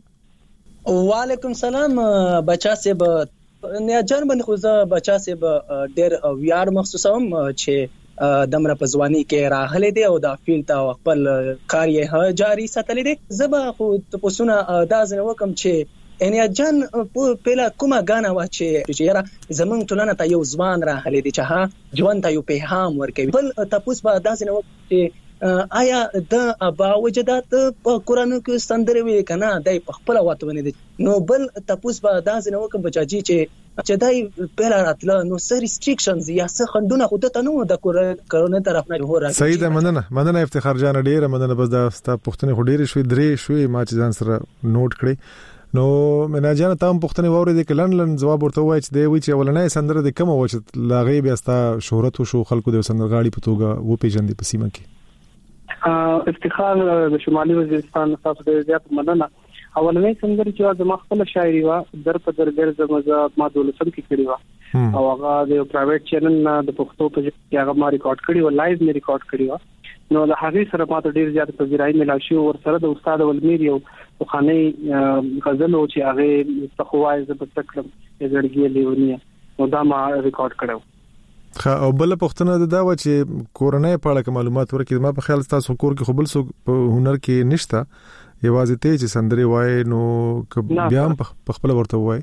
وعلیکم سلام بچا سیب نه جان باندې خو زه بچا سیب ډېر ویاړ محسوسوم چې دمره په ځواني کې راغلي دي او دا فیلډ او خپل کار یې جاری ساتلی دي. زبا خو تاسو نه دا ځنه وکم چې انیا جان په پیلا کومه غانا وا چې یاره زمونږ ټولنه ته یو ځوان راغلي دي چې ها ژوند ته یو پیغام ورکوي بل تاسو به دا ځنه وکم چې آیا د باوجدات په قران کې ستندري وي کنه دای په خپل واتونه دي نو بل تاسو به دا ځنه وکم بچاجي چې چې دای پیلا راتله نو سر ریستریکشنز یا څه خندونه خو ته نو د کرونا طرف نه هو راځي. صحیح ده. مننه مننه افتخار جان ډیره مننه. بس دا ستا پښتنه خو ډیره شوې درې شوې ما چې ځان سره نوٹ کړې نو منا جان تام پښتنه ووري د کلن لن جواب ورته وای چې دی وی چې ولنې سندره د کوم و چې لاغي بیا ستا شهرت شو خلکو د سندرغاړي په توګه و پیژندې په سیمه کې. افتخار د شمالي وزیرستان تاسو ډیر زیات مننه. اولنې څنګه چې زما خپل شاعري وا در په درګر زما ما دولسم کې کړی وا او هغه د پرایویټ چینل نه د پښتو په کې هغه ما ریکارډ کړی و لایو مې ریکارډ کړی و نو له هغه سره ما ته ډیر زیات پذیرای ملال شو ور سره د استاد ولمیر یو خاني غزل او چې هغه تخوای ز په تکلم زړګي لیونی نو دا ما ریکارډ کړو. خا او بل پښتنه دا و چې کورونه په اړه معلومات ورکړي ما په خیال تاسو کور کې خپل سو په هنر کې نشته یوازې ته چې سندري وای نو بیا هم په خپل ورته وای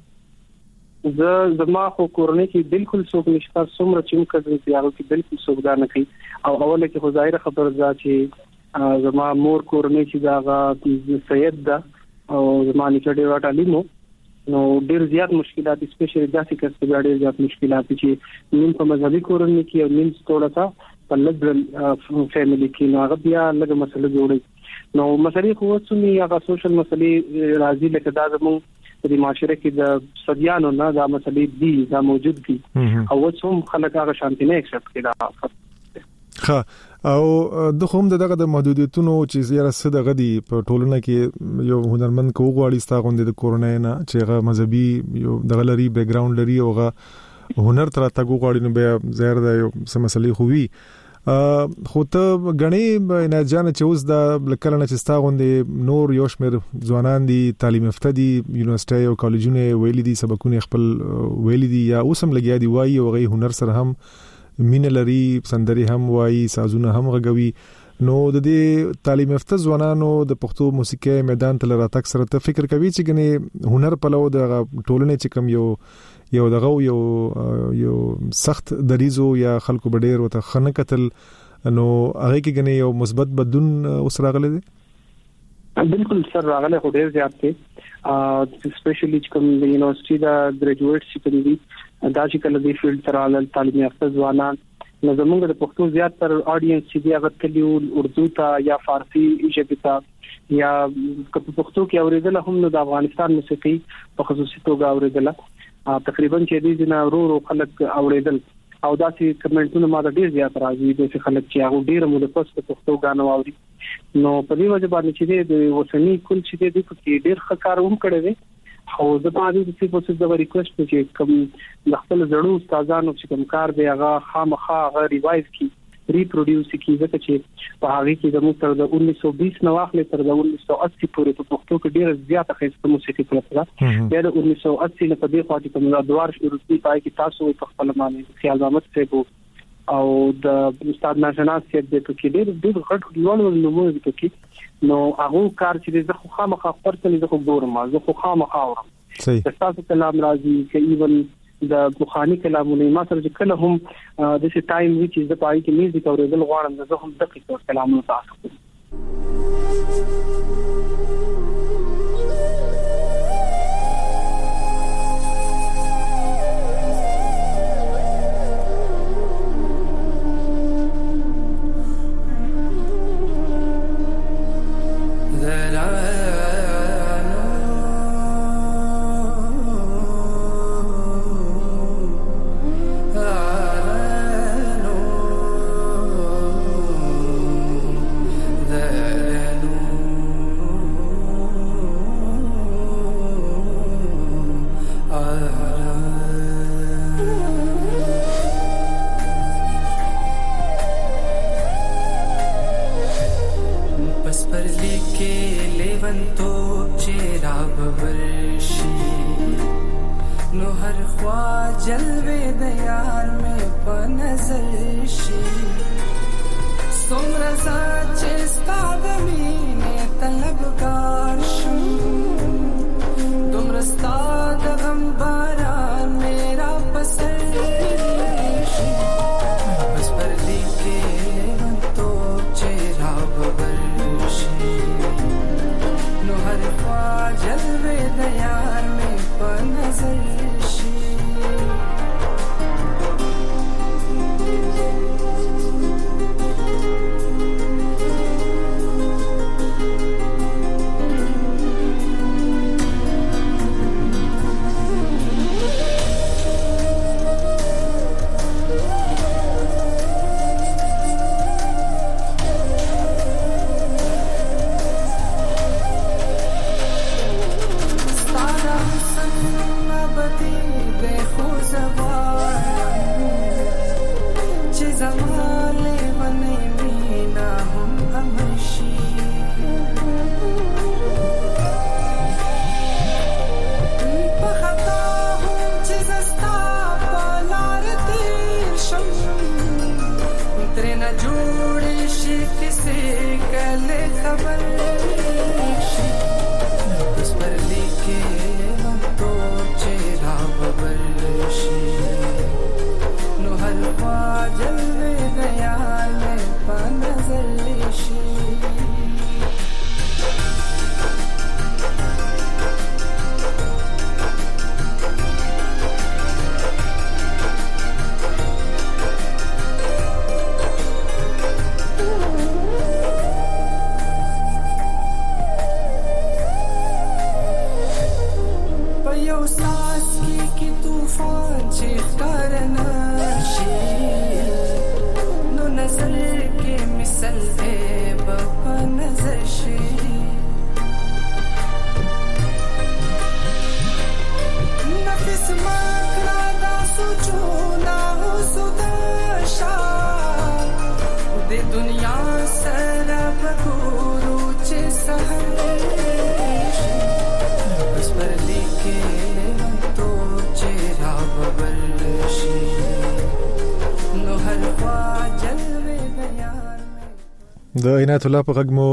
زه زما خو کورنۍ کې بالکل څوک نشته څومره چې موږ کوي هغه کې بالکل څوک دا نه کوي او اوله کې خو ظاهر خبر ده چې زما مور کورنۍ چې دا سید ده او زما نیکه ډېر تعلیمو نو ډېر زیات مشکلات سپیشلی داسې کس ډېر زیات مشکلات چې نیم په مذهبي کورنۍ کې او نیم څوړه تا په لګل فیملی کې نو هغه بیا لږه مسله جوړي نو مسلې خو څومره هغه سوشل مسلې راځي لکه دا زموږ د معاشره کې د صدیانو نه دا مسلې دي دا موجود دي او څوم خلک هغه شانتي نه اکسپټ کړي. ها او د کوم دغه د محدودیتونو چې زیاره سده غدي په ټولنه کې یو هنرمند کو غواړي ستا غوندې د کورونا نه چې هغه مذهبي یو دغه لري بیک گراوند لري او هغه هنر تر تا غواړي نو به زهر د یو سم مسلې خووي خو ته غني نه جان چې اوس دا لکه نه چې ستا غوندې نور یو شمیر ځوانان دي تعلیم یافته دي یونیورسيټي او کالجونه ویلي دي سبقونه خپل ویلي دي یا اوسم لګیا دي وایي او غي هنر سره هم مين لري سندري هم وایي سازونه هم غوي نو د دې تعلیم یافته ځوانانو د پښتو موسیقي میدان ته لراتک سره ته فکر کوي چې غني هنر په لور د ټولنې چې کم یو یو دغه یو یو سخت دریزو یا خلکو بډیر وته خنه قتل نو هغه کې غني یو مثبت بدون اوس راغله دي. بالکل سر راغله خو ډیر زیات دي ا سپیشلی چې کوم د یونیورسيټي دا ګریجویټ چې کوم دي دا چې کله د فیلډ ترال تعلیم یافته ځوانان نو زمونږ د پښتو زیات تر اډینس چې دی هغه کلیو اردو ته یا فارسی ژبه ته یا په پښتو کې اوریدل هم نو د افغانستان موسیقي په خصوصي توګه اوریدل تقریبا چې دې نه ورو ورو خلک اوریدل او داسې کمنټونه ما د ډیر زیات راځي د خلک چې هغه ډیر مو د پښتو پښتو غانو اوري نو په دې وجه باندې چې د وسنی کل چې د کې ډیر ښه کار هم کړی دی او زه په دې چې په څه د ریکوست چې کوم د خپل زړو استادانو چې کوم کار دی هغه خامخا هغه ریوایز کی ریپروډیوس کی ځکه چې په هغه کې د موږ تر د انیس سو بیس نو اخلي تر د انیس سو اسی پورې په پښتو کې ډیر زیاته خسته موسیقي پرته ده د انیس سو اسی نه په دې خوا کې کوم دوار شروع پای کې تاسو په خپل باندې خیال محمد صاحب او د استاد ناشناس چې د پکې ډېر ډېر غټ لوړ نمونه دي پکې نو هغه کار چې زه خو خامخا خپل زه خو ګورم زه خو خامخا اورم صحیح تاسو کلام راځي چې ایون د بوخانی کلامونه ما سره چې کله هم د څه ټایم وی چې د پای کې میوزیک اوریدل غواړم زه هم دقیق کلامونه تاسو کوم د عنایت الله په غږ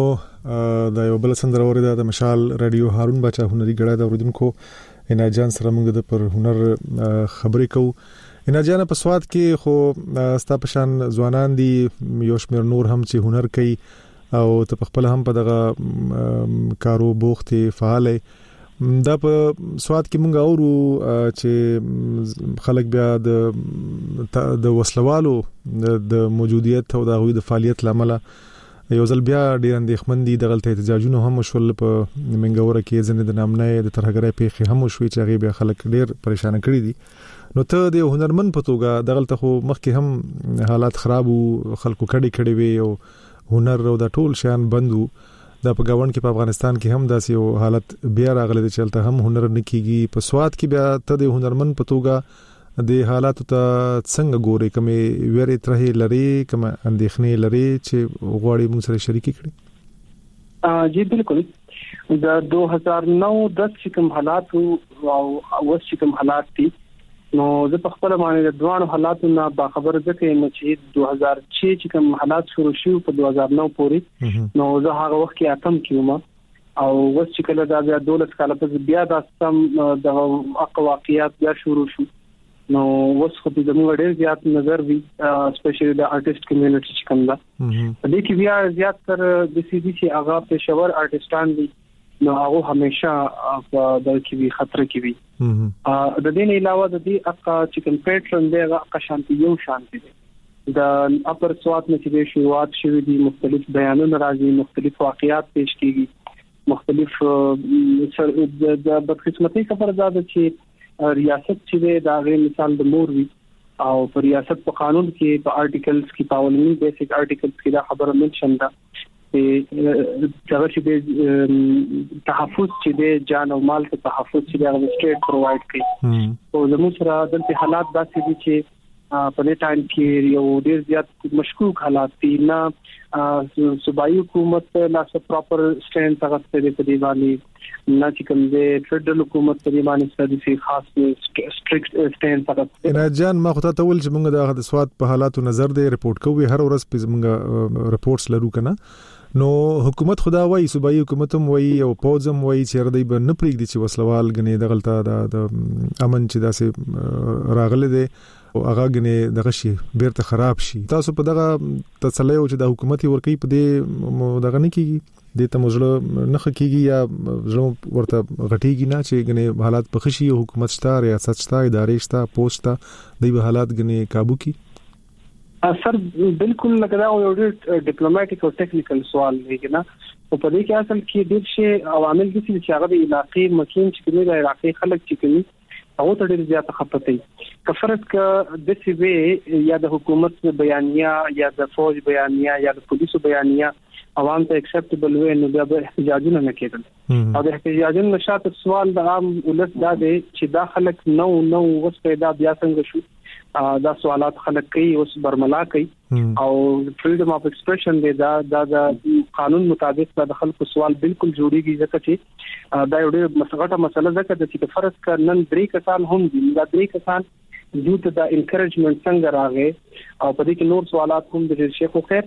مو د یو بل سندره اوریدا د مشال رادیو هارون بچا هنري غړا د اوریدونکو عنایت جان سره موږ د پر هنر خبرې کوو. عنایت جان په سواد کې خو ستا په شان ځوانان دي یو شمیر نور هم چې هنر کوي او ته خپل هم په دغه کارو بوختي فعال دا په سواد کې مونږ اورو چې خلک بیا د د وسلوالو د موجودیت او د غوي د فعالیت لامل یو ځل بیا ډیر اندېښمن دي د غلطه احتجاجونه هم شول په منګوره کې ځنه د نامنه د ترهګرۍ پیښې هم شوې چې هغه بیا خلک ډیر پریشان کړي دي نو ته د هنرمن په توګه د غلطه خو مخکې هم حالات خراب او خلکو کډي کړي وي او هنر او د ټول شان بندو د په گاون کې په افغانستان کې هم داسې یو حالت بیا راغلی دی چې تل هم هنر نه کیږي په سواد کې بیا ته د هنرمن په توګه د حالات ته څنګه ګوري کومې ویری ترې لري کوم اندېښنې لري چې غواړي موږ سره شریکي کړي جی بالکل د دوه هزار نو د کوم حالات او اوس کوم حالات دي نو زه په خپل معنی د دوه حالاتو نه با خبر ځکه چې دوه هزار شش چې کوم حالات شروع شو په دوه هزار نو پورې نو زه هغه وخت کې اتم کیوم او اوس چې کله دا بیا دولت کاله په بیا د سم د واقعیات بیا شروع شو نو اوس خو د موږ ډېر زیات نظر وی سپیشلی د آرټیست کمیونټي چې کوم دا په دې کې بیا زیات تر د سی ډي سي هغه پېښور آرټیستان دي نو هغه همیشه په د کې وی خطر کې وی ا د دې نه علاوه د دې اقا چې کوم پیټرن دی هغه شانتي یو شانتي دی د اپر سوات نه چې شروعات شوه دي مختلف بیانونه راځي مختلف واقعیات پیش کیږي مختلف د بدقسمتۍ خبره ده چې ریاست چې دا غیر مثال د مور وی او پر ریاست په قانون کې په آرټیکلز کې پاولمن بیسیک آرټیکلز کې دا خبره منشن ده چې دا چې د تحفظ چې د جان او مال ته تحفظ چې د سټیټ پرووایډ کوي او زموږ سره د حالات داسې دي چې په دې ټایم کې یو ډیر زیات مشکوک حالات دي نه صوبایي حکومت لا څه پراپر سټینډ څنګه ستې په دی باندې نه چې کوم د فدرل حکومت په دی باندې ستاسو خاص سټریکټ سټینډ څنګه نه جان ما خو ته ول چې موږ د سواد په حالاتو نظر دی رپورټ کوو هر ورځ په موږ رپورټس لرو کنه نو حکومت خدا وای صوبایي حکومت هم وای او پوزم وای چې ردی به نه پریږدي چې وسلوال غني د غلطه د امن چې داسې راغله دي او هغه غني دغه شي بیرته خراب شي تاسو په دغه تسلی او چې د حکومت ورکی په دې دغه نه کیږي د ته مزله نه کیږي یا ځلو ورته غټیږي نه چې غني حالات په خشي حکومت شته ریاست شته ادارې شته پوسټ د به حالات غني काबू کی اثر بالکل لګدا او ډېر ډیپلوماټیک او ټیکنیکل سوال دی کنه او په دې کې اصل کې ډېر شي عوامل دي چې هغه د علاقې مکین چې کومه د علاقې خلک چې کوي هغه ته ډېر زیات خپته کفرت ک د سی وی یا د حکومت بیانیه یا د فوج بیانیه یا د پولیسو بیانیه عوام ته اکسپټیبل وي نو د احتجاجونه نه کېدل او د احتجاجونو نشاط سوال د عام ولس دا دی چې داخلك نو نو وس پیدا بیا څنګه شو دا سوالات خلک کوي اوس برملا کوي او فریډم اف ایکسپریشن دی دا د قانون مطابق د خلکو سوال بالکل جوړیږي ځکه چې دا یو ډېر مسغټه مسله ده چې فرض کړه نن درې کسان هم دي دا درې کسان یوت د انکریجمنت څنګه راغی او په دې کې نور سوالات هم د شیخ خیر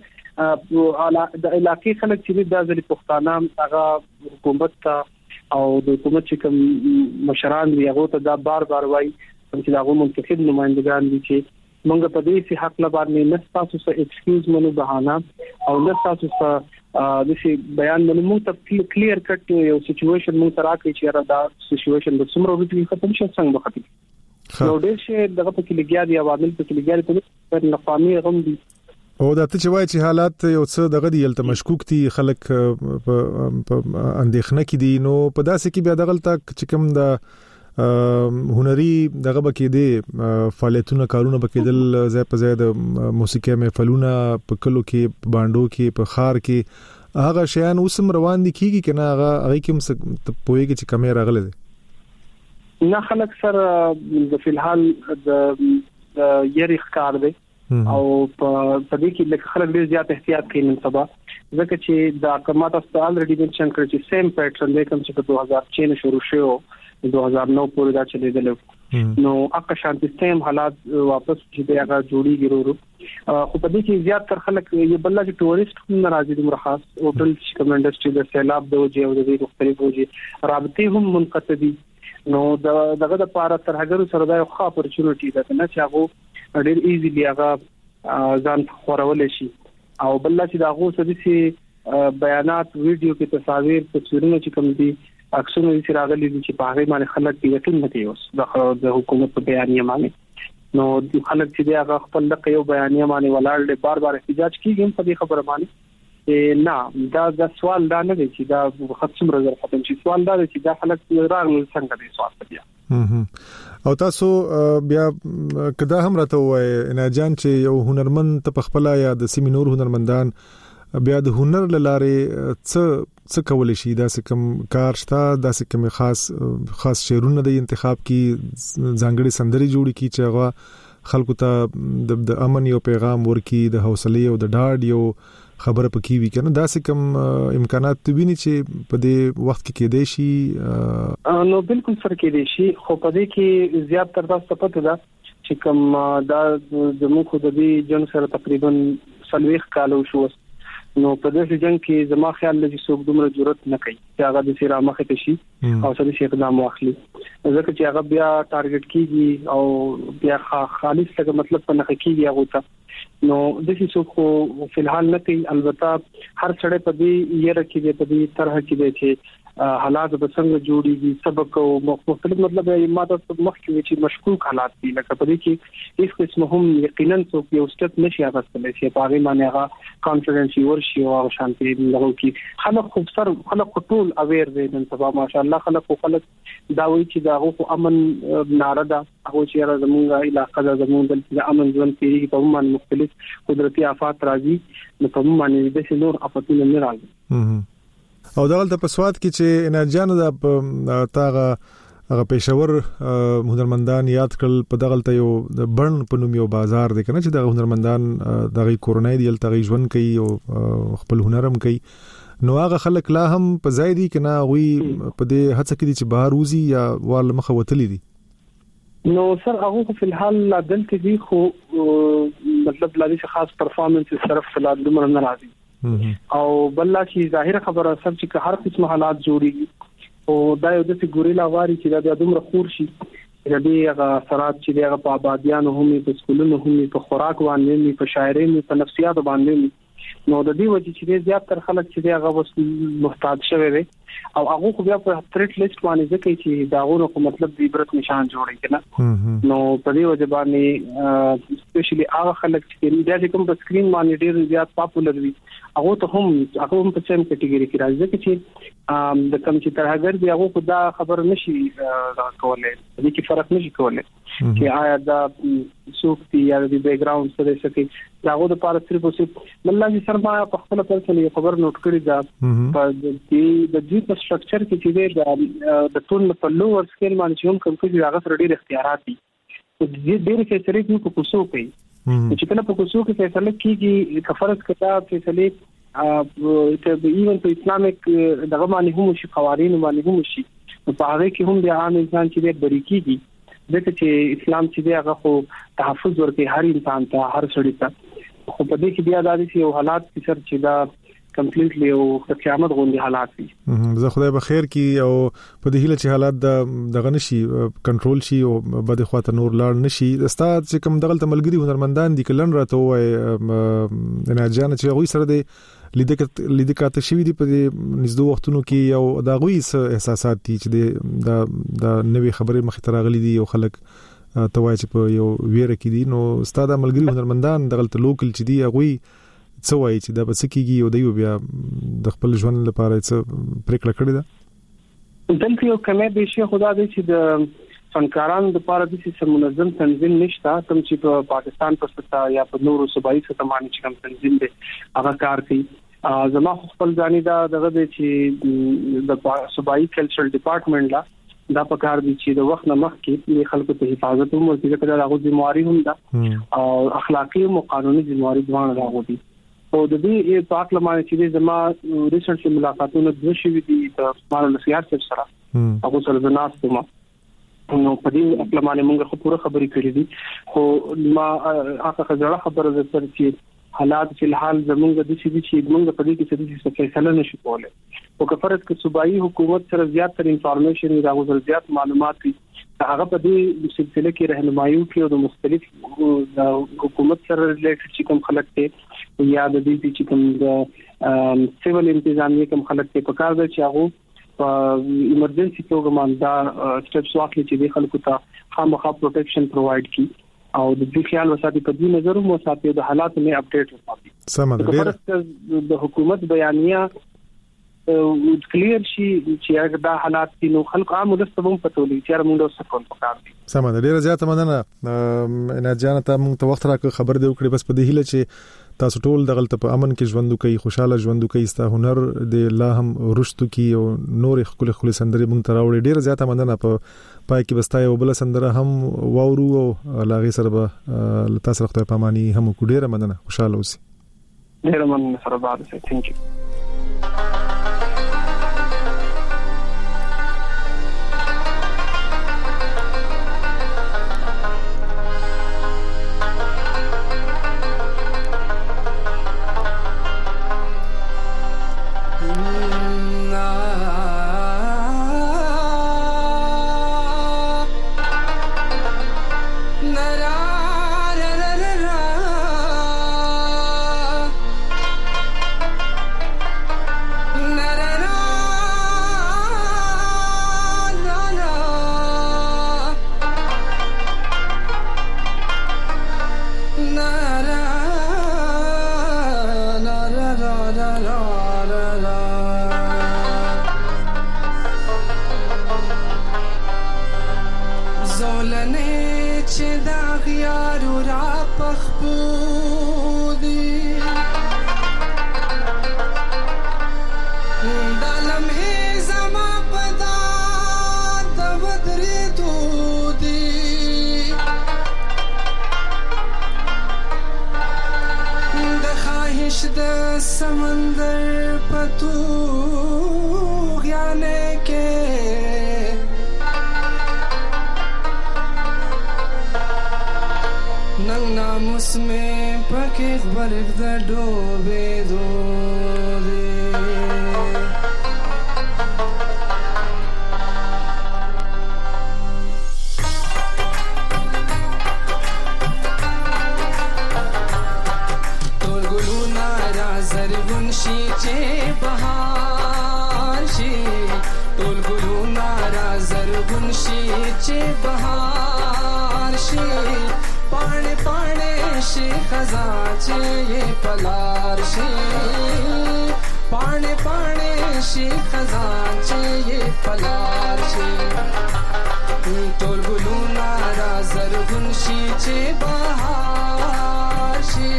د علاقې خلک چې د ځلې پښتانه هغه حکومت او د حکومت چې کوم مشران دی هغه ته دا بار بار وایي چې دا غو منتخب نمائندگان دي چې موږ په دې سي حق لا باندې نه تاسو سره ایکسکیوز منو بهانه او نه تاسو سره د شي بیان منو موږ ته کلیر کټ یو سچويشن موږ ترا کوي چې دا سچويشن د څومره وروتي ختم شي څنګه وختي نو ډېر شي دغه په کې لګیا دي عوامل په کې لګیا دي په نقامي غم دي او دا ته چې وایي چې حالات یو څه دغه دی الته مشکوک دي خلک په اندېښنه کې دي نو په داسې کې بیا دغه تک چې کوم د هنري دغه بکې دي فعالیتونه کارونه بکې دل زای په زای د موسیقي محفلونه په کلو کې باندو کې په خار کې هغه شیان اوسم روان دي کیږي کنه هغه هغه کوم څه پويږي چې کمې راغله دي نه خلک سره د فلحال د یری ښکار دی او په دې کې لکه خلک ډیر زیات احتیاط کوي نن سبا ځکه چې دا کمات است الریډي منشن کړی چې سیم پیټرن دی کوم چې په دوه هزار شش نه شروع شو دوه هزار نو پورې دا چلیدل نو اکه شانتي سیم حالات واپس چې هغه جوړیږي ورو خو په دې کې زیات تر خلک یو بل چې ټوریست هم ناراضي دي مرخص هوټل کوم انډستری د سیلاب د وجې او د مختلف وجې رابطې هم منقطع دي نو دغه د پاره تر هغه سره دا یو ښه اپورچونټی ده نه چې هغه ډېر ایزیلی هغه ځان خورول شي او بل چې دا هغه څه دي بیانات ویډیو کې تصاویر تصویرونه چې کوم دي اکثر چې راغلي چې په هغه باندې خلک یقین نه کوي اوس د حکومت په بیانیه باندې نو د خلک چې دا خپل لکه یو بیانیه باندې ولاړ بار بار احتجاج کیږي په دې خبره باندې نه دا د سوال دا نه دی چې دا ختم رزر ختم شي سوال دا دی چې دا خلک راغلي څنګه دي سوال کوي او تاسو بیا کدا هم راته وای نه جان چې یو هنرمند ته په خپل یا د سیمینور هنرمندان بیا د هنر لاره څه څه کول شي دا څه کم کار شته دا څه کم خاص خاص شعرونه د انتخاب کی ځانګړي سندري جوړ کی چې هغه خلکو ته د امن یو پیغام ورکی د حوصله او د ډاډ یو خبره پکې وی کنه دا څه کم امکانات ویني چې په دې وخت کې کېدې شي نو بالکل سر کېدې شي خو په دې کې زیات تر تاسو پته ده چې کوم دا د مخ د دې جن سره تقریبا سلويخ کالو شو نو په دې جنگ کې زما خیال لږ څوک دومره جرأت نه کوي چې هغه د سیرا مخه ته شي او سړي شي اقدام واخلي ځکه چې هغه بیا ټارګټ کیږي او بیا خالص څنګه مطلب په نخ کیږي هغه ته نو د دې څوک په الحال نه کوي البته هر څړې په دې یره کې په دې طرح کې دی چې حالات به څنګه جوړیږي سبق او مختلف مطلب یې ماده مخ کې چې مشکوک حالات دي لکه په دې کې هیڅ قسم هم یقینا څوک یو سټپ نشي اغستلی چې په هغه باندې هغه کانفیډنس ورشي او شانتي لغو کې خلک خو سر خلک ټول اویر دي نن سبا ماشاءالله خلک خلک دا وایي چې دا غو امن ناره ده هغه چې را زمونږه علاقې د زمونږ د امن ژوند کې په باندې مختلف قدرتي آفات راځي نو په باندې د څلور آفاتونه نه راځي او دغلته په سواد کې چې انرجانو د تاغه هغه پېښور هنرمندان یاد کړل په دغلته یو د برن په نوم یو بازار دی کنه چې د هنرمندان دغه کورونای دی تل ژوند کوي او خپل هنرم کوي نو هغه خلک لا هم په ځای دي کنه وی په دې هڅه کې چې بهر وزي یا وال مخه وتلی دي نو سر هغه په الحال لا دلته دي خو مطلب لا دي خاص پرفارمنس طرف لا دمر نه راځي او بل چې ظاهر خبره سب چې هر قسم حالات جوړيږي او دا یو د ګوریلا واري چې دا دومره خور شي د دې هغه اثرات چې هغه په آبادیانو هم په سکولونو هم په خوراک باندې په شاعرۍ په نفسیات باندې نو د دې وجه چې زیات تر خلک چې هغه وس محتاج شوی وي او هغه خو بیا په تھریټ لیست باندې ځکه چې داغونو کو مطلب د عبرت نشان جوړي کنه نو په دې وجه باندې سپیشلی هغه خلک چې د کوم په سکرین باندې ډیر زیات پاپولر وي هغه ته هم هغه هم په سیم کټګوري کې راځي چې د کوم چې ترهګر دی هغه دا خبر نشي کولای د دې کې فرق نشي کولای چې آیا دا سوفتی یا د بیک گراوند سره سکی داغه د پاره صرف اوسې مله سرما په خپل پرسنل خبر نوٹ کړی دا په دې د دې په سټرکچر کې چې د ټول په لوور سکیل باندې هم کوم کې هغه سره ډېر اختیارات دي د دې فیصله کې په کوڅو کوي چې کله په کوڅو کې فیصله کیږي کفارت کتا فیصله ا ایون په اسلامیک دغه باندې هم شي قوانين باندې هم شي په هغه کې هم د عام انسان چې بری کیږي دغه چې اسلام چې هغه خو تحفظ ورکړي هر انسان ته هر سړي ته خو په دې کې بیا د دې یو حالات چې چې دا کمپلیټلی او د قیامت غوندي حالات دي زه خدای به خیر کی او په دې هله چې حالات د دغه نشي کنټرول شي او بده خواته نور لاړ نشي استاد چې کوم دغه ملګری هنرمندان دي کلن راته وای نه جان چې غوي سره دی لیدکه لیدکاته شوی دی په نږدې وختونو کې یو دا غوي احساسات دي چې د د نوې خبرې مخ ته راغلي دي او خلک توای چې په یو ویره کې دي نو استاد ملګری هنرمندان دغه لوکل چې دی غوي څه وایي چې دا به څه کېږي او دوی بیا د خپل ژوند لپاره څه پریکړه کړې ده دلته یو کمه د شي خدا دې چې د فنکارانو لپاره د سیستم منظم تنظیم نشته کوم چې په پاکستان په ستا یا په نورو صوبایي سطح باندې چې کوم تنظیم دی هغه کار کوي زما خپل ځاني دا دغه دی چې د صوبایي کلچرل ډپارټمنټ لا دا په کار دي چې د وخت نه مخکې خلکو ته حفاظت هم ورکړي کړه هغه ذمہواری هم ده او اخلاقی او قانوني ذمہواری دوه راغلي دي او د دې په اړه باندې چې زما ریسنټلی ملاقاتونه د شوې دي د مال نصيحت سره هغه سره د ناس ته نو په دې اړه باندې موږ خو پوره خبرې کړې دي خو ما هغه خبره خبره ده چې حالات په الحال زمونږ د شي چې موږ په دې کې څه فیصله نشو کولای او کفرت کې صوبایي حکومت سره زیات تر انفارمیشن دا غوښتل زیات معلومات هغه په دې سلسله کې راهنمایي کوي او د مختلف حکومت سره ریلیټډ چې کوم خلک ته یا د دې چې کوم د سیول انتظامیه کوم خلک ته په کار ده چې هغه ایمرجنسي پروګرام دا سټپس واخلي چې د خلکو ته خامخا پروټیکشن پرووایډ کی او د دې خیال وساتي په دې نظر مو ساتي د حالات نه اپډیټ وساتي. سم ده. د حکومت بیانیه کلیر شي چې هغه د حالات نو خلک عام ولستبم پتولي چې موږ څه کول پکار دي. سم ده. ډیره زیاته مننه ان جان ته موږ ته وخت راکړ خبر دی وکړي بس په دې هیله چې تاسو ټول دغه ته په امن کې ژوند کوي خوشاله ژوند کوي ستا هنر د الله هم رښتو کې او نور خپل خپل سندري موږ ته راوړي. ډیره زیاته مننه. په پای کې بستا یو بل سندره هم واورو او لاغي سره به تاسو خپل پاماني هم کو. ډیره مننه. خوشاله اوسئ. ډیره مننه سره بعد سه. ثانک یو. समंदर पतू ज्ञाने के नंग नामुस में पके बर्ग द डोबे दो दे चे बहार शे टोल गुलू नारा जरगुन शे चे बहार शे पाणे पाणे शे खजा चे ये पलार शे पाणे पाणे शे खजा चे ये पलार शे टोल गुलू नारा जरगुन शे चे बहार शे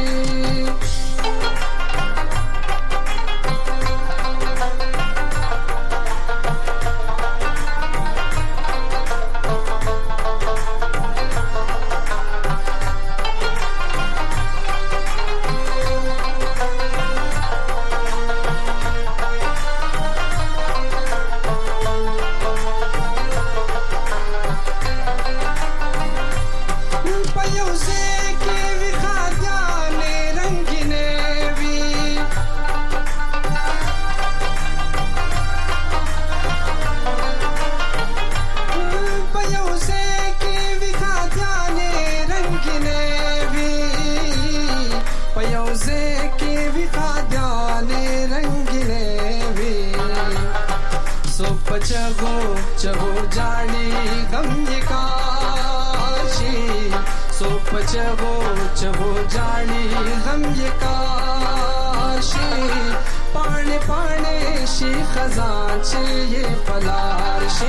चगो चगो जानी गम ये काशी सोप चगो चगो जानी गम ये काशी पाने पाने शी खजान से ये पलार शे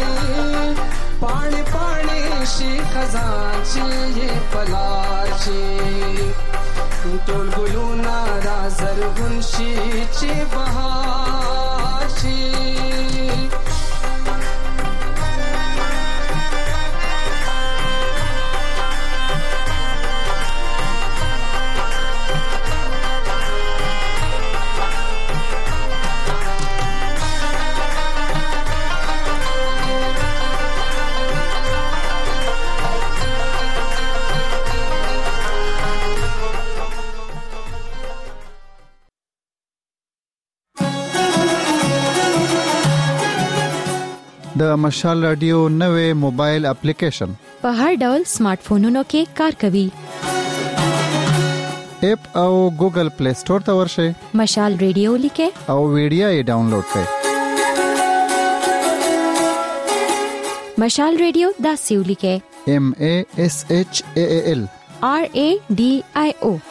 पाने पाने शी खजान से ये पलार शे टोल गुलू नारा जरगुन शी चे बहार शे د مشال رادیو نوې موبایل اپلیکیشن په هر ډول سمارټ فونونو کې کار کوي. اپ او ګوګل پلی سٹور ته ورشئ. مشال رادیو لیکه او ویډیو یې ډاونلوډ کړئ. مشال ریډیو دا سیولی کې M A S H A A L R A D I O